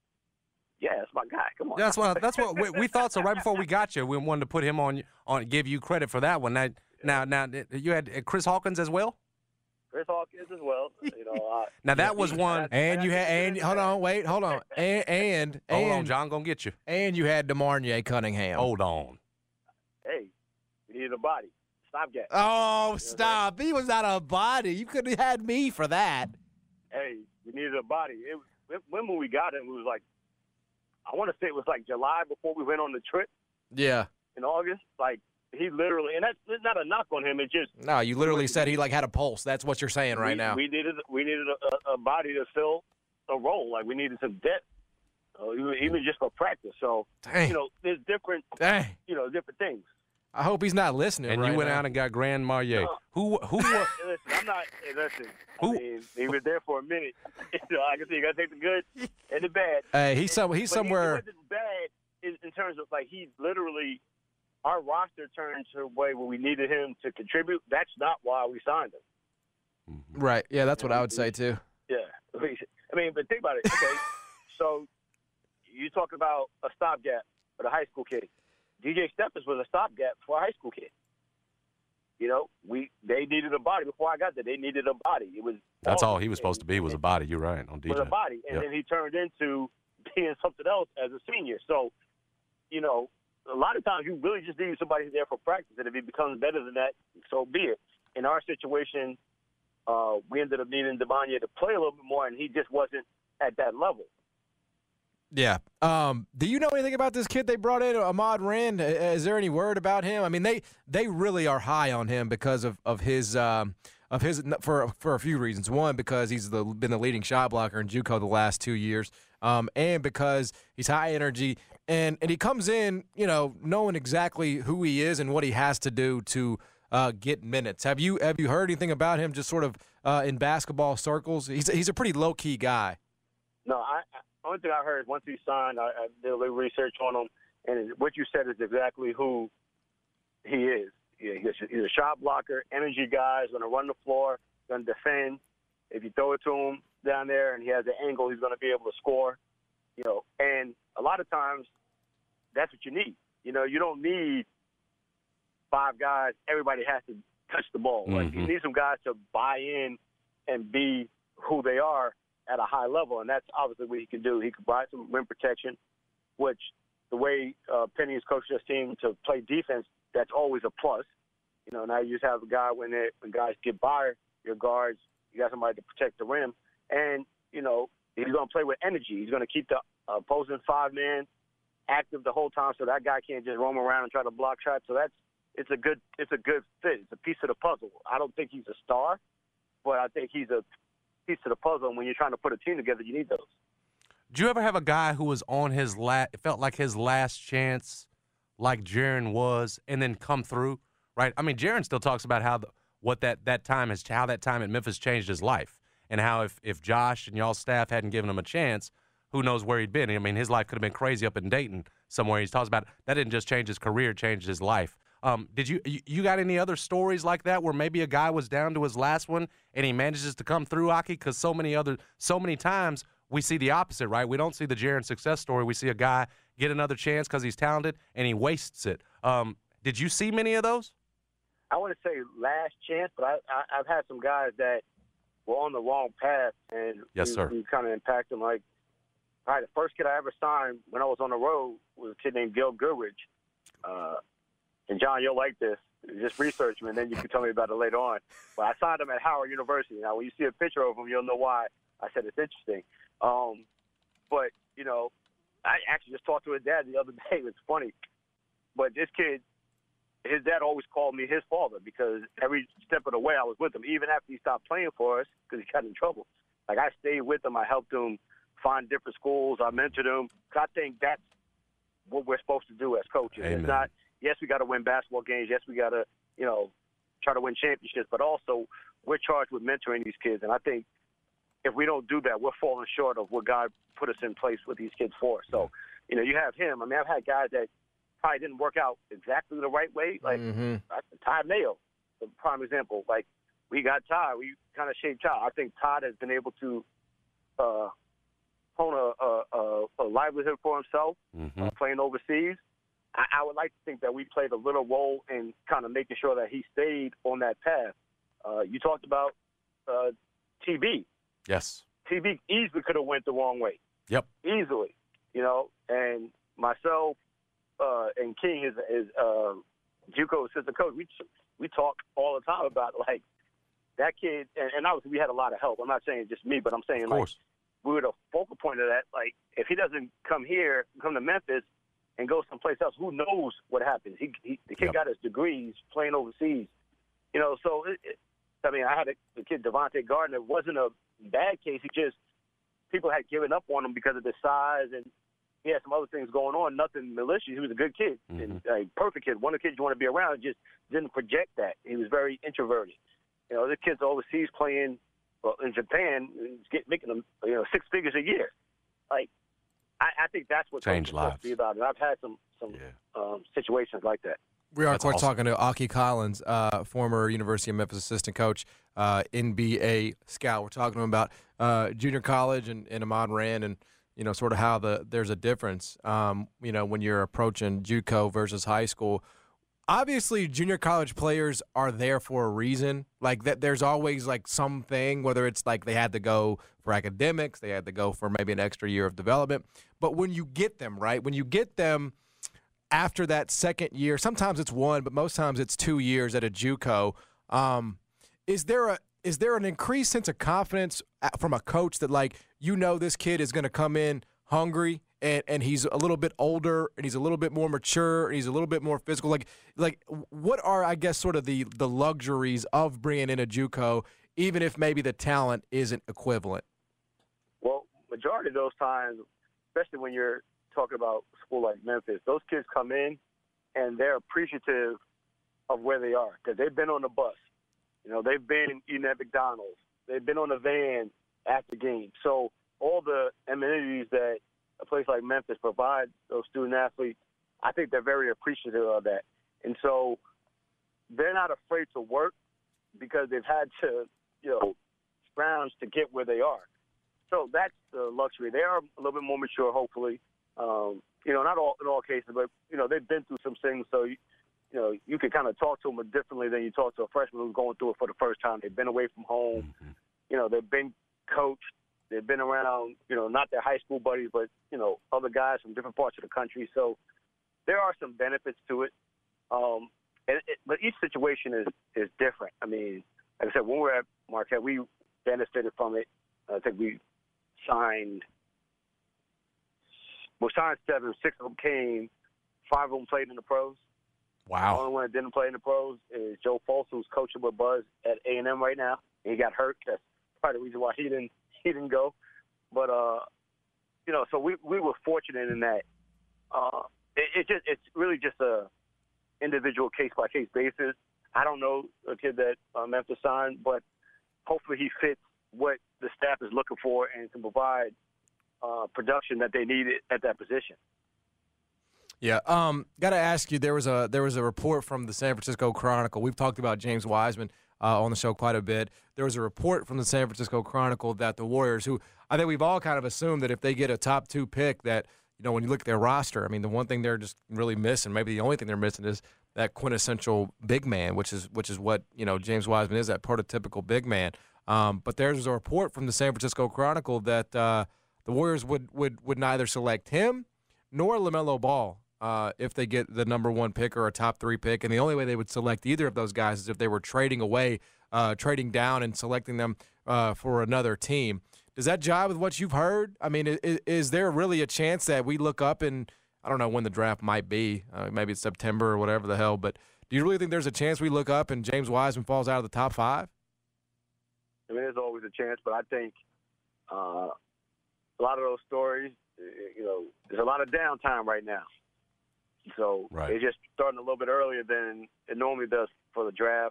Yeah, that's my guy. Come on. Yeah, that's what that's what we, we thought. So right before we got you, we wanted to put him on on give you credit for that one. Now, now, now you had Chris Hawkins as well. Chris Hawkins as well. You know. Uh, now that was one. And you had and hold on, wait, hold on, and and hold and, on, John, gonna get you. And you had DeMarnier Cunningham. Hold on. Hey, we needed a body. Stopgap. Oh, you know stop! He was not a body. You could have had me for that. Hey, we needed a body. It, when when we got him, it was like, I want to say it was like July before we went on the trip. Yeah. In August, like he literally, and that's it's not a knock on him. It just no. You literally said he like had a pulse. That's what you're saying right we, now. We needed we needed a, a body to fill a role. Like we needed some depth, uh, even, even just for practice. So Dang. you know, there's different, Dang. you know, different things. I hope he's not listening. And right you went now. out and got Grand Marnier. Uh, who who? listen, I'm not. Hey, listen, Who? I mean, he was there for a minute. you know, I can see you got to take the good and the bad. Hey, he's some. He's but somewhere. He wasn't bad in, in terms of like he literally. Our roster turned to a way where we needed him to contribute. That's not why we signed him. Right. Yeah, that's what I would say too. Yeah. I mean, but think about it. Okay, so you talk about a stopgap for the high school kid. D J Stephens was a stopgap for a high school kid. You know, we they needed a body before I got there. They needed a body. It was that's all he was supposed to be was a body. You're right on D J. Was a body, and yep. then he turned into being something else as a senior. So, you know, a lot of times you really just need somebody there for practice, and if he becomes better than that, so be it. In our situation, uh, we ended up needing Devontae to play a little bit more, and he just wasn't at that level. Yeah. Um, do you know anything about this kid they brought in, Ahmad Rand? Is there any word about him? I mean, they they really are high on him because of of his um, of his for for a few reasons. One, because he's the, been the leading shot blocker in JUCO the last two years, um, and because he's high energy and and he comes in, you know, knowing exactly who he is and what he has to do to uh, get minutes. Have you have you heard anything about him? Just sort of uh, in basketball circles, he's he's a pretty low key guy. No, I. Only thing I heard is once he signed, I, I did a little research on him, and what you said is exactly who he is. Yeah, he's, a, he's a shot blocker, energy guy. He's going to run the floor, going to defend. If you throw it to him down there and he has an angle, he's going to be able to score. You know, and a lot of times that's what you need. You know, you don't need five guys. Everybody has to touch the ball. Mm-hmm. Like, you need some guys to buy in and be who they are at a high level, and that's obviously what he can do. He can provide some rim protection, which the way uh, Penny has coached this team to play defense, that's always a plus. You know, now you just have a guy when they, when guys get by your guards, you got somebody to protect the rim, and you know he's going to play with energy. He's going to keep the opposing five man active the whole time, so that guy can't just roam around and try to block shots. So that's it's a good it's a good fit. It's a piece of the puzzle. I don't think he's a star, but I think he's a piece of the puzzle, and when you're trying to put a team together, you need those. Did you ever have a guy who was on his last, it felt like his last chance, like Jaren was, and then come through, right? I mean, Jaren still talks about how the, what that, that time has, how that time at Memphis changed his life, and how if, if Josh and y'all's staff hadn't given him a chance, who knows where he'd been. I mean, his life could have been crazy up in Dayton somewhere. He talks about that didn't just change his career, it changed his life. Um, did you you got any other stories like that where maybe a guy was down to his last one and he manages to come through, Aki? Because so many other so many times we see the opposite, right? We don't see the Jaren success story. We see a guy get another chance because he's talented and he wastes it. Um, did you see many of those? I want to say last chance, but I, I, I've had some guys that were on the wrong path, and yes, we, sir. we kind of impact them. Like, all right, the first kid I ever signed when I was on the road was a kid named Gil Goodrich. Uh, And, John, you'll like this. Just research him, and then you can tell me about it later on. But I signed him at Howard University. Now, when you see a picture of him, you'll know why I said it's interesting. Um, but, you know, I actually just talked to his dad the other day. It's funny. But this kid, his dad always called me his father because every step of the way I was with him, even after he stopped playing for us because he got in trouble. Like, I stayed with him. I helped him find different schools. I mentored him. Because I think that's what we're supposed to do as coaches. Amen. It's not – yes, we got to win basketball games. Yes, we got to, you know, try to win championships. But also, we're charged with mentoring these kids. And I think if we don't do that, we're falling short of what God put us in place with these kids for. So, you know, you have him. I mean, I've had guys that probably didn't work out exactly the right way. Like mm-hmm. Todd Mayo, the prime example. Like, we got Todd. We kind of shaped Todd. I think Todd has been able to uh, hone a, a, a, a livelihood for himself, mm-hmm. uh, playing overseas. I would like to think that we played a little role in kind of making sure that he stayed on that path. Uh, you talked about uh, T B. Yes. T B easily could have went the wrong way. Yep. Easily, you know. And myself uh, and King is is uh, JUCO assistant coach. We we talk all the time about like that kid, and, and obviously we had a lot of help. I'm not saying just me, but I'm saying like we were the focal point of that. Like if he doesn't come here, come to Memphis, and go someplace else, who knows what happens? He, he the kid yep. got his degrees playing overseas, you know. So it, it, I mean, I had a, the kid Devontae Gardner. It wasn't a bad case. He just people had given up on him because of his size, and he had some other things going on. Nothing malicious. He was a good kid, mm-hmm. and a perfect kid. One of the kids you want to be around. Just didn't project that. He was very introverted. You know, this kid's overseas playing well, in Japan, and get, making them you know six figures a year. Like. I, I think that's what Change it's supposed lives. to be about. And I've had some some yeah. um, situations like that. We are, That's of course, awesome. talking to Aki Collins, uh, former University of Memphis assistant coach, uh, N B A scout. We're talking to him about uh, junior college and, and Ahmad Rand and, you know, sort of how the there's a difference, um, you know, when you're approaching JUCO versus high school. Obviously, junior college players are there for a reason. Like that, there's always like something, whether it's like they had to go for academics, they had to go for maybe an extra year of development. But when you get them, right, when you get them after that second year, sometimes it's one, but most times it's two years at a JUCO. Um, is there a is there an increased sense of confidence from a coach that, like, you know this kid is going to come in hungry and, and he's a little bit older and he's a little bit more mature and he's a little bit more physical? Like, like what are, I guess, sort of the, the luxuries of bringing in a JUCO, even if maybe the talent isn't equivalent? Well, majority of those times, especially when you're talking about a school like Memphis, those kids come in and they're appreciative of where they are because they've been on the bus. You know, they've been eating at McDonald's. They've been on the van after games. So all the amenities that a place like Memphis provides those student athletes, I think they're very appreciative of that. And so they're not afraid to work because they've had to, you know, scrounge to get where they are. So that's the luxury. They are a little bit more mature, hopefully. Um, you know, not all in all cases, but, you know, they've been through some things. So, you, you know, you can kind of talk to them differently than you talk to a freshman who's going through it for the first time. They've been away from home. Mm-hmm. You know, they've been coached. They've been around, you know, not their high school buddies, but, you know, other guys from different parts of the country. So there are some benefits to it. Um, and it but each situation is, is different. I mean, like I said, when we were at Marquette, we benefited from it. I think we signed, we signed seven, six of them came, five of them played in the pros. Wow. The only one that didn't play in the pros is Joe Foltz, who's coaching with Buzz at A and M right now. And he got hurt. That's probably the reason why he didn't he didn't go. But uh, you know, so we we were fortunate in that. Uh, it, it just it's really just a individual case by case basis. I don't know a kid that uh, Memphis signed, but hopefully he fits what the staff is looking for and can provide uh, production that they need at that position. Yeah, um, got to ask you. There was a there was a report from the San Francisco Chronicle. We've talked about James Wiseman uh, on the show quite a bit. There was a report from the San Francisco Chronicle that the Warriors, who I think we've all kind of assumed that if they get a top two pick, that, you know, when you look at their roster, I mean, the one thing they're just really missing, maybe the only thing they're missing, is that quintessential big man, which is which is what, you know, James Wiseman is, that prototypical big man. Um, but there's a report from the San Francisco Chronicle that uh, the Warriors would would would neither select him nor LaMelo Ball. Uh, if they get the number one pick or a top three pick. And the only way they would select either of those guys is if they were trading away, uh, trading down and selecting them uh, for another team. Does that jive with what you've heard? I mean, is, is there really a chance that we look up and, I don't know when the draft might be, uh, maybe it's September or whatever the hell, but do you really think there's a chance we look up and James Wiseman falls out of the top five? I mean, there's always a chance, but I think uh, a lot of those stories, you know, there's a lot of downtime right now. So right. It's just starting a little bit earlier than it normally does for the draft.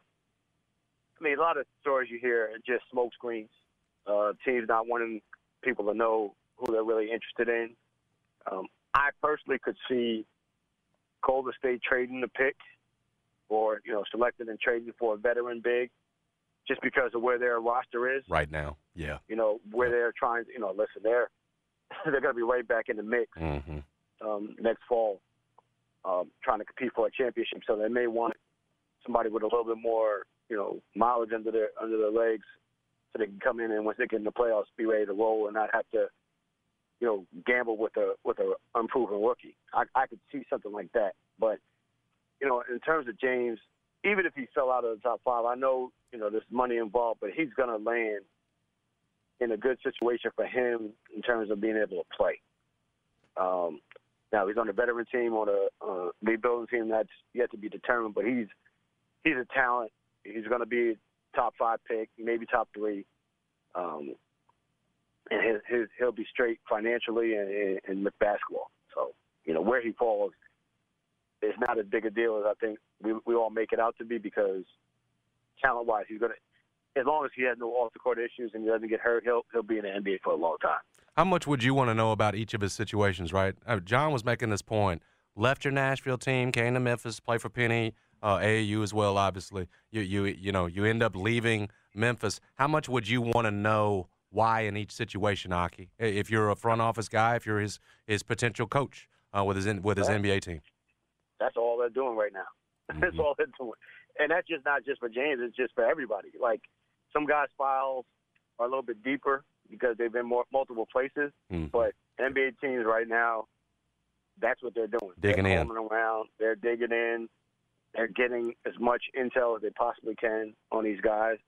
I mean, a lot of stories you hear are just smoke screens. Uh, teams not wanting people to know who they're really interested in. Um, I personally could see Golden State trading the pick or, you know, selecting and trading for a veteran big just because of where their roster is. Right now, yeah. You know, where they're trying to, you know, listen, they're, they're going to be right back in the mix mm-hmm. um, next fall. Um, trying to compete for a championship, so they may want somebody with a little bit more, you know, mileage under their under their legs, so they can come in and once they get in the playoffs, be ready to roll and not have to, you know, gamble with a with a unproven rookie. I, I could see something like that, but you know, in terms of James, even if he fell out of the top five, I know, you know, there's money involved, but he's going to land in a good situation for him in terms of being able to play. Um, Now, he's on a veteran team, on a uh, rebuilding team that's yet to be determined, but he's he's a talent. He's going to be a top five pick, maybe top three. Um, and his, his, he'll be straight financially and, and, and with basketball. So, you know, where he falls is not as big a deal as I think we, we all make it out to be because talent-wise, he's going to, as long as he has no off-the-court issues and he doesn't get hurt, he'll, he'll be in the N B A for a long time. How much would you want to know about each of his situations, right? Uh, John was making this point. Left your Nashville team, came to Memphis, played for Penny, uh, A A U as well, obviously. You you you know, you end up leaving Memphis. How much would you want to know why in each situation, Aki? If you're a front office guy, if you're his his potential coach uh, with his with his right. N B A team. That's all they're doing right now. Mm-hmm. That's all they're doing. And that's just not just for James, it's just for everybody. Like some guys' files are a little bit deeper because they've been more multiple places. Mm. But N B A teams right now, that's what they're doing. Digging they're in. Roaming around. They're digging in. They're getting as much intel as they possibly can on these guys.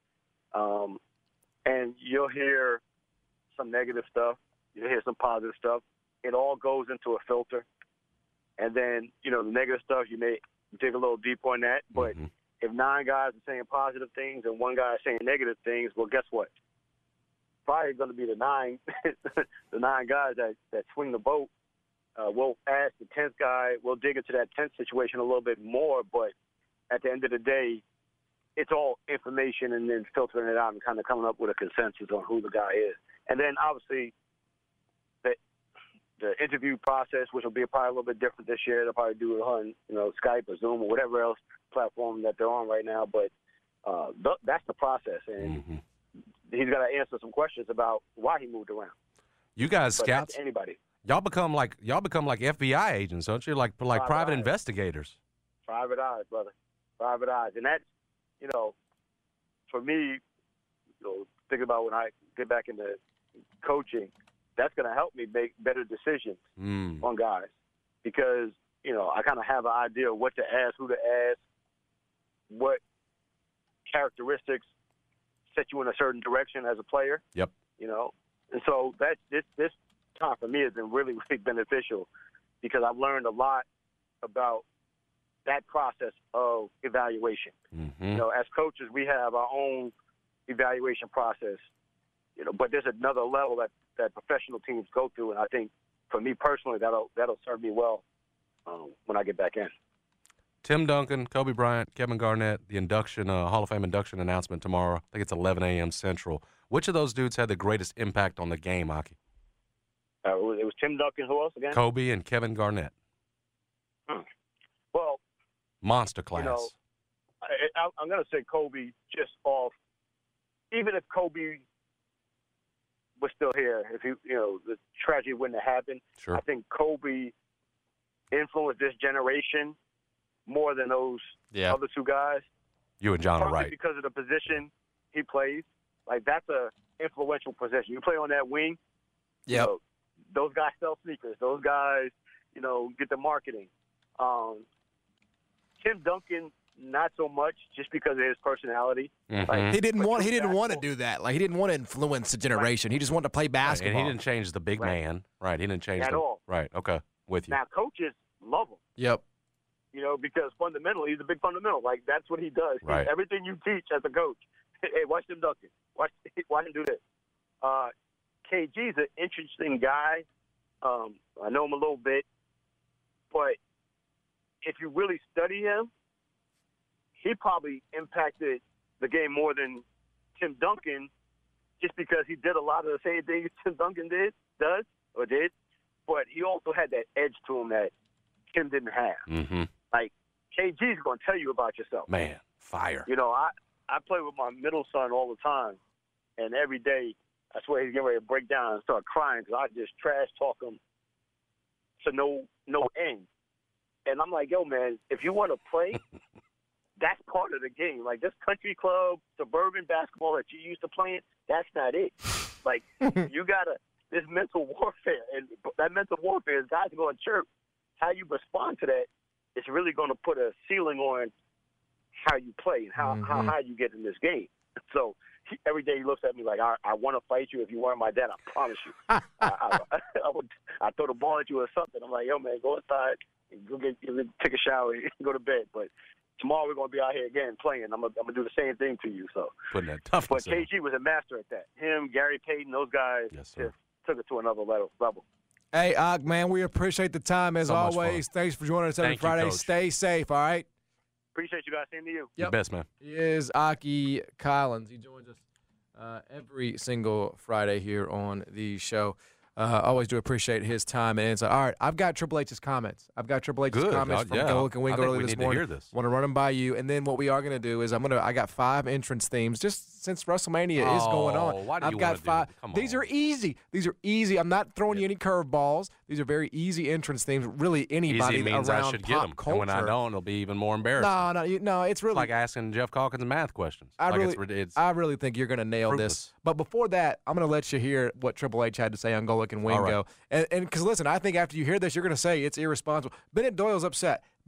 Um, and you'll hear some negative stuff. You'll hear some positive stuff. It all goes into a filter. And then, you know, the negative stuff, you may dig a little deeper on that. But mm-hmm. if nine guys are saying positive things and one guy is saying negative things, well, guess what? Probably going to be the nine, the nine guys that, that swing the boat. Uh, we'll ask the tenth guy. We'll dig into that tenth situation a little bit more. But at the end of the day, it's all information and then filtering it out and kind of coming up with a consensus on who the guy is. And then, obviously, the, the interview process, which will be probably a little bit different this year. They'll probably do it on, you know, Skype or Zoom or whatever else platform that they're on right now. But uh, th- that's the process. And mm-hmm. he's got to answer some questions about why he moved around. You guys, but scouts, anybody. Y'all become like y'all become like F B I agents, don't you? Like like private, private eyes. investigators. Private eyes, brother. Private eyes, and that's, you know, for me, you know, think about when I get back into coaching, that's going to help me make better decisions mm. on guys because, you know, I kind of have an idea of what to ask, who to ask, what characteristics set you in a certain direction as a player. Yep. You know, and so that this this time for me has been really, really beneficial because I've learned a lot about that process of evaluation. Mm-hmm. You know, as coaches, we have our own evaluation process, you know, but there's another level that, that professional teams go through, and I think for me personally, that'll that'll serve me well um, when I get back in. Tim Duncan, Kobe Bryant, Kevin Garnett, the induction, uh, Hall of Fame induction announcement tomorrow. I think it's eleven a.m. Central. Which of those dudes had the greatest impact on the game, Aki? Uh, it, was, it was Tim Duncan. Who else again? Kobe and Kevin Garnett. Hmm. Well, monster class. You know, I, I, I'm going to say Kobe just off. Even if Kobe was still here, if he, you know, the tragedy wouldn't have happened. Sure. I think Kobe influenced this generation more than those yeah. other two guys. You and John Partly are right. because of the position he plays. Like, that's a influential position. You play on that wing. Yep. You know, those guys sell sneakers. Those guys, you know, get the marketing. Um, Tim Duncan, not so much, just because of his personality. Mm-hmm. Like, He didn't want. He didn't basketball. want to do that. Like he didn't want to influence the generation. Right. He just wanted to play basketball. Right. And he didn't change the big right. man. Right. He didn't change at the, all. Right. Okay. With you. Now, coaches love him. Yep. You know, because fundamentally, he's a big fundamental. Like, that's what he does. Right. Everything you teach as a coach. Hey, watch Tim Duncan. Watch, watch him do this. Uh, K G's an interesting guy. Um, I know him a little bit. But if you really study him, he probably impacted the game more than Tim Duncan just because he did a lot of the same things Tim Duncan did, does, or did. But he also had that edge to him that Tim didn't have. Mm-hmm. Like, K G's going to tell you about yourself. Man, fire. You know, I, I play with my middle son all the time, and every day I swear he's getting ready to break down and start crying because I just trash talk him to no no end. And I'm like, yo, man, if you want to play, that's part of the game. Like, this country club, suburban basketball that you used to playing, that's not it. Like, you got to – this mental warfare, and that mental warfare is guys going to chirp. How you respond to that is really going to put a ceiling on how you play and how, mm-hmm. how high you get in this game. So he, every day he looks at me like, I, I want to fight you if you weren't my dad. I promise you. I, I, I, I would I throw the ball at you or something. I'm like, yo, man, go inside, and go get, take a shower, and go to bed. But tomorrow we're going to be out here again playing. I'm going to do the same thing to you. So, putting that toughness But K G was a master at that. Him, Gary Payton, those guys yes, sir. just took it to another level. Hey, Og, man, we appreciate the time as so always. Thanks for joining us every Thank Friday. You, Stay safe, all right? Appreciate you guys. Same to you. Yep. The best, man. He is Aki Collins. He joins us uh, every single Friday here on the show. Uh, always do appreciate his time and insight. All right, I've got Triple H's comments. I've got Triple H's Good. comments uh, from yeah. Go Look and Wing I think early we this need morning. To hear this. Want to run them by you, and then what we are going to do is I'm gonna. I got five entrance themes just since WrestleMania oh, is going on. Why do I've you got five. Come These on. are easy. These are easy. I'm not throwing yeah. you any curveballs. These are very easy entrance themes. Really, anybody Easy means around I should pop get them. culture. And when I don't, it'll be even more embarrassing. No, no, you, no. It's really It's like asking Jeff Calkins math questions. I like really, it's, it's I really think you're going to nail fruitless. this. But before that, I'm going to let you hear what Triple H had to say on Go Look and Wingo. Right. And because listen, I think after you hear this, you're going to say it's irresponsible. Bennett Doyle's upset.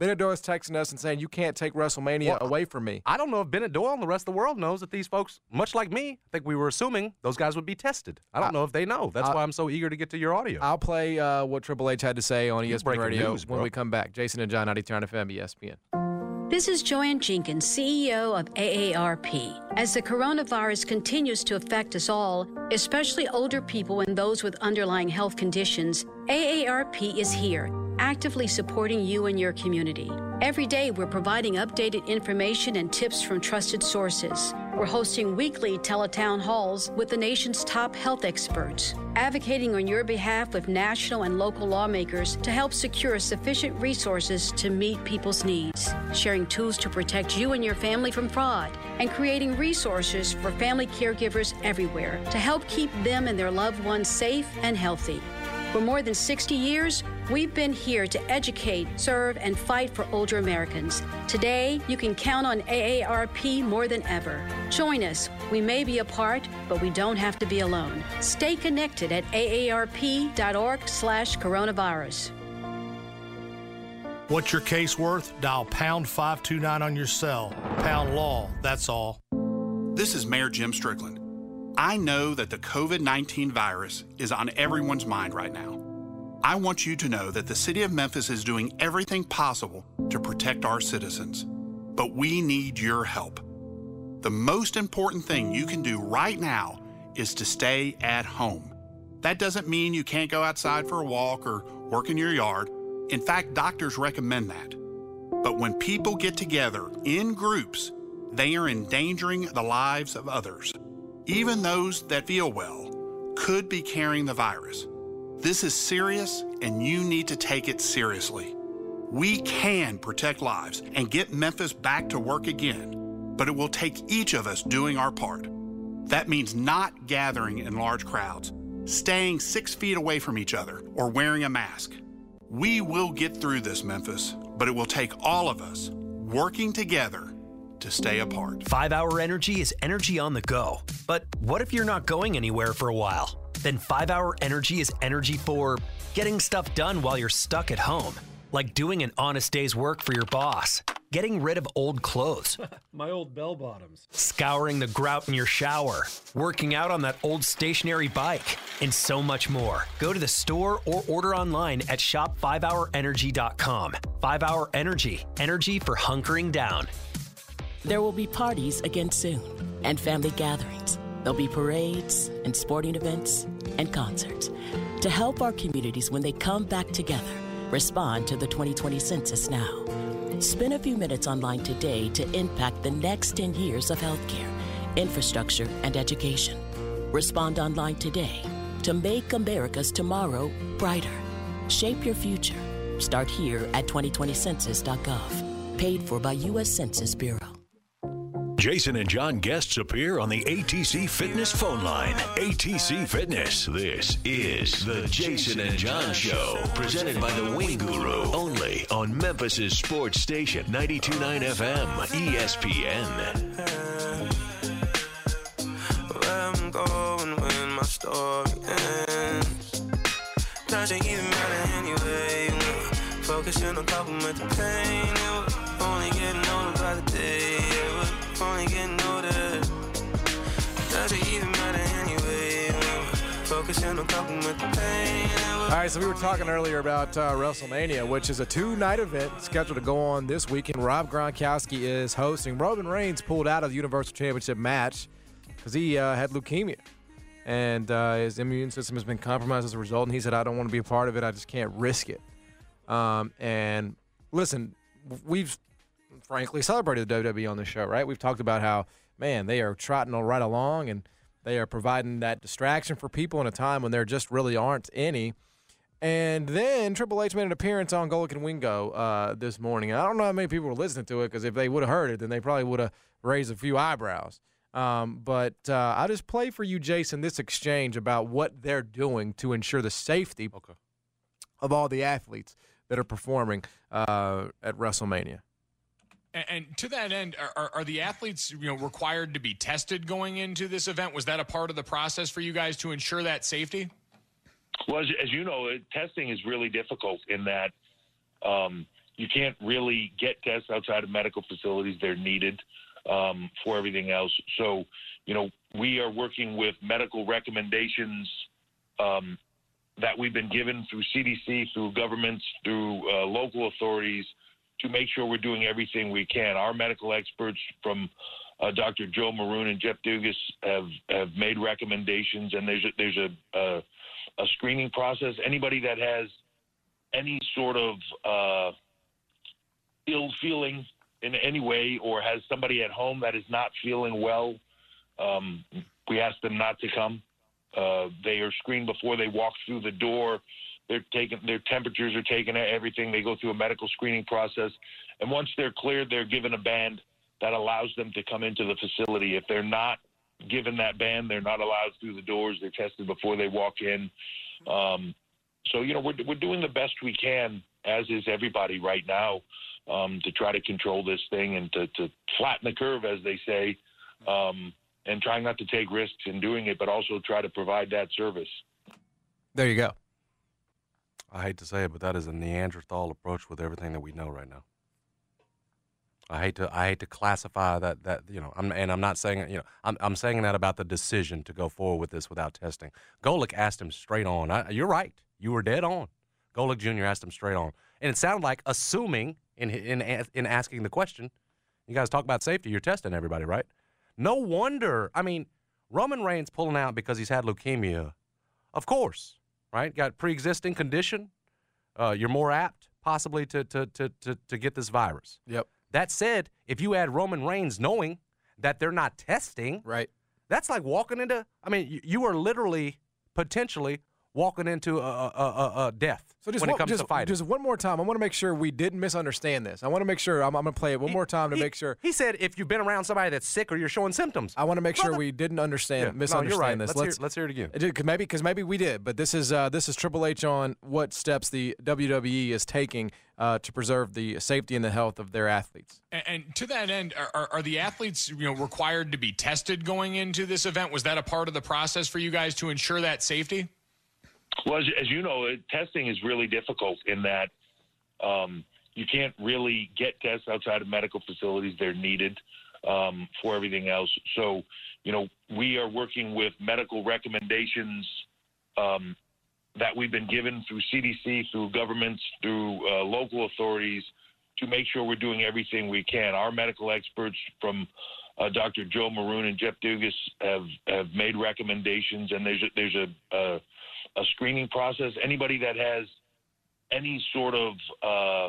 Bennett Doyle's texting us and saying, you can't take WrestleMania Well, away from me. I don't know if Bennett Doyle and the rest of the world knows that these folks, much like me, I think we were assuming those guys would be tested. I don't I, know if they know. That's I, why I'm so eager to get to your audio. I'll play uh, what Triple H had to say on E S P N Radio news, when we come back. Jason and John, ninety-two point nine F M, E S P N. This is Joanne Jenkins, C E O of A A R P. As the coronavirus continues to affect us all, especially older people and those with underlying health conditions, A A R P is here, actively supporting you and your community. Every day, we're providing updated information and tips from trusted sources. We're hosting weekly teletown halls with the nation's top health experts, advocating on your behalf with national and local lawmakers to help secure sufficient resources to meet people's needs, sharing tools to protect you and your family from fraud, and creating resources for family caregivers everywhere to help keep them and their loved ones safe and healthy. For more than sixty years, we've been here to educate, serve, and fight for older Americans. Today, you can count on A A R P more than ever. Join us. We may be apart, but we don't have to be alone. Stay connected at A A R P dot org slash coronavirus. What's your case worth? Dial pound five two nine on your cell. Pound law, that's all. This is Mayor Jim Strickland. I know that the COVID nineteen virus is on everyone's mind right now. I want you to know that the city of Memphis is doing everything possible to protect our citizens. But we need your help. The most important thing you can do right now is to stay at home. That doesn't mean you can't go outside for a walk or work in your yard. In fact, doctors recommend that. But when people get together in groups, they are endangering the lives of others. Even those that feel well could be carrying the virus. This is serious, and you need to take it seriously. We can protect lives and get Memphis back to work again, but it will take each of us doing our part. That means not gathering in large crowds, staying six feet away from each other, or wearing a mask. We will get through this, Memphis, but it will take all of us working together to stay apart. five hour Energy is energy on the go. But what if you're not going anywhere for a while? Then five hour Energy is energy for getting stuff done while you're stuck at home. Like doing an honest day's work for your boss, getting rid of old clothes, my old bell bottoms, scouring the grout in your shower, working out on that old stationary bike, and so much more. Go to the store or order online at shop five hour energy dot com. five hour Energy, energy for hunkering down. There will be parties again soon, and family gatherings. There'll be parades and sporting events and concerts. To help our communities when they come back together, respond to the twenty twenty census now. Spend a few minutes online today to impact the next ten years of healthcare, infrastructure, and education. Respond online today to make America's tomorrow brighter. Shape your future. Start here at twenty twenty census dot gov. Paid for by U S Census Bureau. Jason and John guests appear on the A T C Fitness phone line. A T C Fitness. This is the Jason and John Show, presented by the Wing Guru, only on Memphis's sports station, ninety-two point nine F M, E S P N. Where I'm going when my story ends. Doesn't even matter anyway. Focusing on coping with the pain. It was only getting older by the day. It was only getting older. Doesn't even matter anyway. Focusing on coping with the pain. All right, so we were talking earlier about uh, WrestleMania, which is a two-night event scheduled to go on this weekend. Rob Gronkowski is hosting. Roman Reigns pulled out of the Universal Championship match because he uh, had leukemia, and uh, his immune system has been compromised as a result, and he said, I don't want to be a part of it. I just can't risk it. Um, and listen, we've frankly celebrated the W W E on this show, right? We've talked about how, man, they are trotting right along, and they are providing that distraction for people in a time when there just really aren't any. And then Triple H made an appearance on Golic and Wingo uh, this morning. And I don't know how many people were listening to it, because if they would have heard it, then they probably would have raised a few eyebrows. Um, but uh, I'll just play for you, Jason, this exchange about what they're doing to ensure the safety okay. of all the athletes that are performing uh, at WrestleMania. And, and to that end, are, are the athletes, you know, required to be tested going into this event? Was that a part of the process for you guys to ensure that safety? Well, as, as you know, testing is really difficult in that, um, you can't really get tests outside of medical facilities. They're needed um, for everything else. So, you know, we are working with medical recommendations um, that we've been given through C D C, through governments, through uh, local authorities to make sure we're doing everything we can. Our medical experts from uh, Doctor Joe Maroon and Jeff Dugas have, have made recommendations, and there's a, there's a, a, a screening process. Anybody that has any sort of uh, ill feeling in any way or has somebody at home that is not feeling well, um, we ask them not to come. Uh, they are screened before they walk through the door. They're taken, their temperatures are taken, everything. They go through a medical screening process. And once they're cleared, they're given a band that allows them to come into the facility. If they're not given that band, they're not allowed through the doors. They're tested before they walk in. Um, so, you know, we're, we're doing the best we can, as is everybody right now, um, to try to control this thing and to, to flatten the curve, as they say. Um, and trying not to take risks in doing it, but also try to provide that service. There you go. I hate to say it, but that is a Neanderthal approach with everything that we know right now. I hate to I hate to classify that that you know, I'm, and I'm not saying you know I'm I'm saying that about the decision to go forward with this without testing. Golick asked him straight on. I, you're right. You were dead on. Golick Junior asked him straight on, and it sounded like assuming in in in asking the question, you guys talk about safety. You're testing everybody, right? No wonder. I mean, Roman Reigns pulling out because he's had leukemia. Of course, right? Got pre-existing condition. Uh, you're more apt, possibly, to, to, to, to, to get this virus. Yep. That said, if you add Roman Reigns knowing that they're not testing, right, that's like walking into, I mean, you, you are literally, potentially, walking into a, a, a, a death so just when one, it comes just, to fighting. Just one more time. I want to make sure we didn't misunderstand this. I want to make sure, I'm, I'm going to play it one He- more time to he- make sure. He said if you've been around somebody that's sick or you're showing symptoms. I want to make sure Brother. we didn't understand, Yeah. No, misunderstand you're right. this. Let's hear- let's hear it again. It did, cause maybe because maybe we did, but this is uh, this is Triple H on what steps the W W E is taking uh, to preserve the safety and the health of their athletes. And, and to that end, are, are, are the athletes you know required to be tested going into this event? Was that a part of the process for you guys to ensure that safety? Well, as, as you know, it, testing is really difficult in that um, you can't really get tests outside of medical facilities. They're needed um, for everything else. So, you know, we are working with medical recommendations um, that we've been given through C D C, through governments, through uh, local authorities to make sure we're doing everything we can. Our medical experts from uh, Doctor Joe Maroon and Jeff Dugas have, have made recommendations, and there's a, there's a, a a screening process. Anybody that has any sort of uh,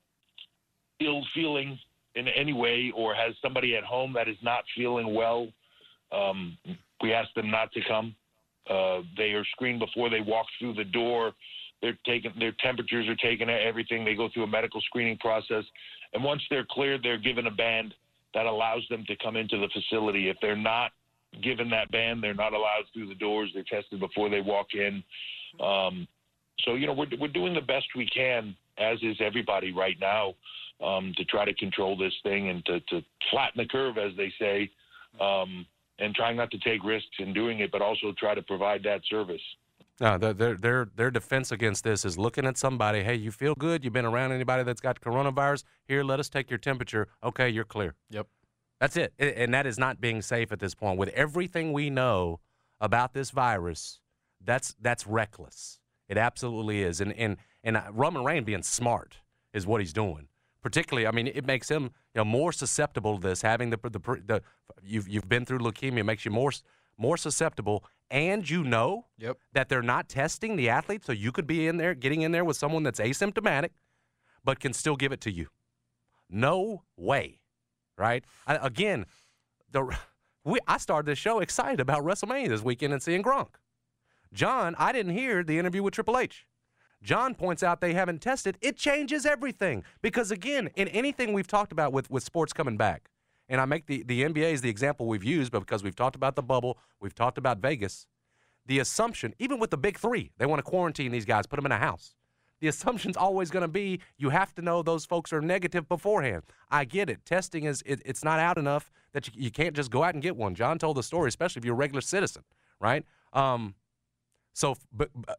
ill feeling in any way or has somebody at home that is not feeling well, um, we ask them not to come. Uh, they are screened before they walk through the door. They're taken, their temperatures are taken, everything. They go through a medical screening process. And once they're cleared, they're given a band that allows them to come into the facility. If they're not given that band, they're not allowed through the doors. They're tested before they walk in. Um, so, you know, we're, we're doing the best we can, as is everybody right now, um, to try to control this thing and to, to flatten the curve, as they say, um, and trying not to take risks in doing it, but also try to provide that service. No, their, their their their defense against this is looking at somebody. Hey, you feel good? You've been around anybody that's got coronavirus? Here, let us take your temperature. Okay, you're clear. Yep. That's it. And that is not being safe at this point. With everything we know about this virus, that's that's reckless. It absolutely is. And and and Roman Reigns being smart is what he's doing. Particularly, I mean, it makes him you know more susceptible to this. Having the the, the you've you've been through leukemia makes you more more susceptible. And you know yep. that they're not testing the athletes, so you could be in there, getting in there with someone that's asymptomatic, but can still give it to you. No way. Right? I, again, the we I started this show excited about WrestleMania this weekend and seeing Gronk. John, I didn't hear the interview with Triple H. John points out they haven't tested. It changes everything. Because, again, in anything we've talked about with, with sports coming back, and I make the, the N B A is the example we've used, but because we've talked about the bubble, we've talked about Vegas, the assumption, even with the big three, they want to quarantine these guys, put them in a house. The assumption's always going to be you have to know those folks are negative beforehand. I get it. Testing is it, it's not out enough that you, you can't just go out and get one. John told the story, especially if you're a regular citizen, right? Um, so, but, but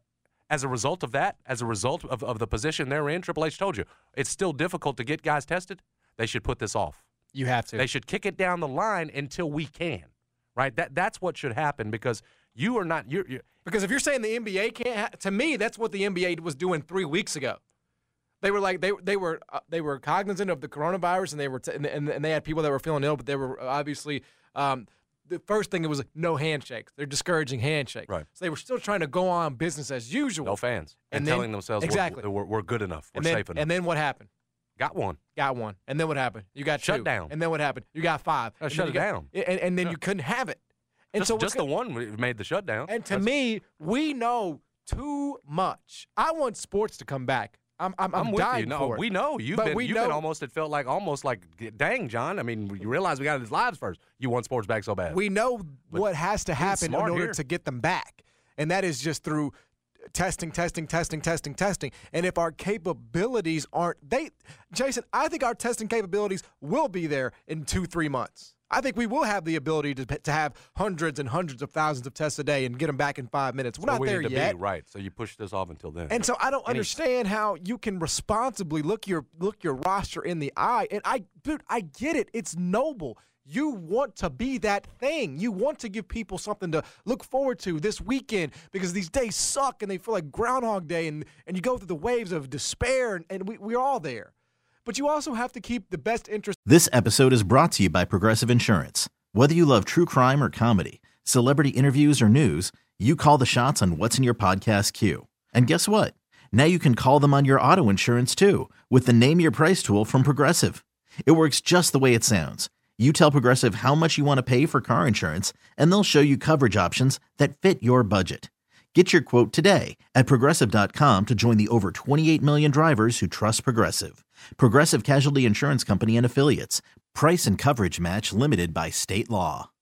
As a result of that, as a result of, of the position they're in, Triple H told you, it's still difficult to get guys tested. They should put this off. You have to. They should kick it down the line until we can, right? That That's what should happen because you are not you're, you're – Because if you're saying the N B A can't ha- – to me, that's what the N B A was doing three weeks ago. They were like they they were uh, they were cognizant of the coronavirus and they were t- and, and, and they had people that were feeling ill, but they were obviously um, the first thing it was no handshakes. They're discouraging handshakes. Right. So they were still trying to go on business as usual. No fans. And, And then- telling themselves exactly. we're, we're, we're good enough. We're and then, safe enough. And then what happened? Got one. Got one. And then what happened? You got Shut two. down. And then what happened? You got five. Uh, And shut then it you got- down. And, and then Yeah. you couldn't have it. And just so just the one made the shutdown. And to That's- me, we know too much. I want sports to come back. I'm I'm, I'm, I'm with dying you. No, for it. we know you've But been. we You've know, been almost. It felt like almost like, dang, John. I mean, you realize we got his lives first. You want sports back so bad. We know But what has to happen in smart order here. to get them back, and that is just through testing, testing, testing, testing, testing. And if our capabilities aren't they, Jason, I think our testing capabilities will be there in two, three months. I think we will have the ability to to have hundreds and hundreds of thousands of tests a day and get them back in five minutes. We're Where not we there need to yet. Be, right. So you push this off until then. And so I don't Any- understand how you can responsibly look your look your roster in the eye. And I, dude, I get it. It's noble. You want to be that thing. You want to give people something to look forward to this weekend because these days suck and they feel like Groundhog Day, and, and you go through the waves of despair, and, and we, we're all there. But you also have to keep the best interest. This episode is brought to you by Progressive Insurance. Whether you love true crime or comedy, celebrity interviews or news, you call the shots on what's in your podcast queue. And guess what? Now you can call them on your auto insurance too with the Name Your Price tool from Progressive. It works just the way it sounds. You tell Progressive how much you want to pay for car insurance, and they'll show you coverage options that fit your budget. Get your quote today at Progressive dot com to join the over twenty-eight million drivers who trust Progressive. Progressive Casualty Insurance Company and Affiliates. Price and coverage match limited by state law.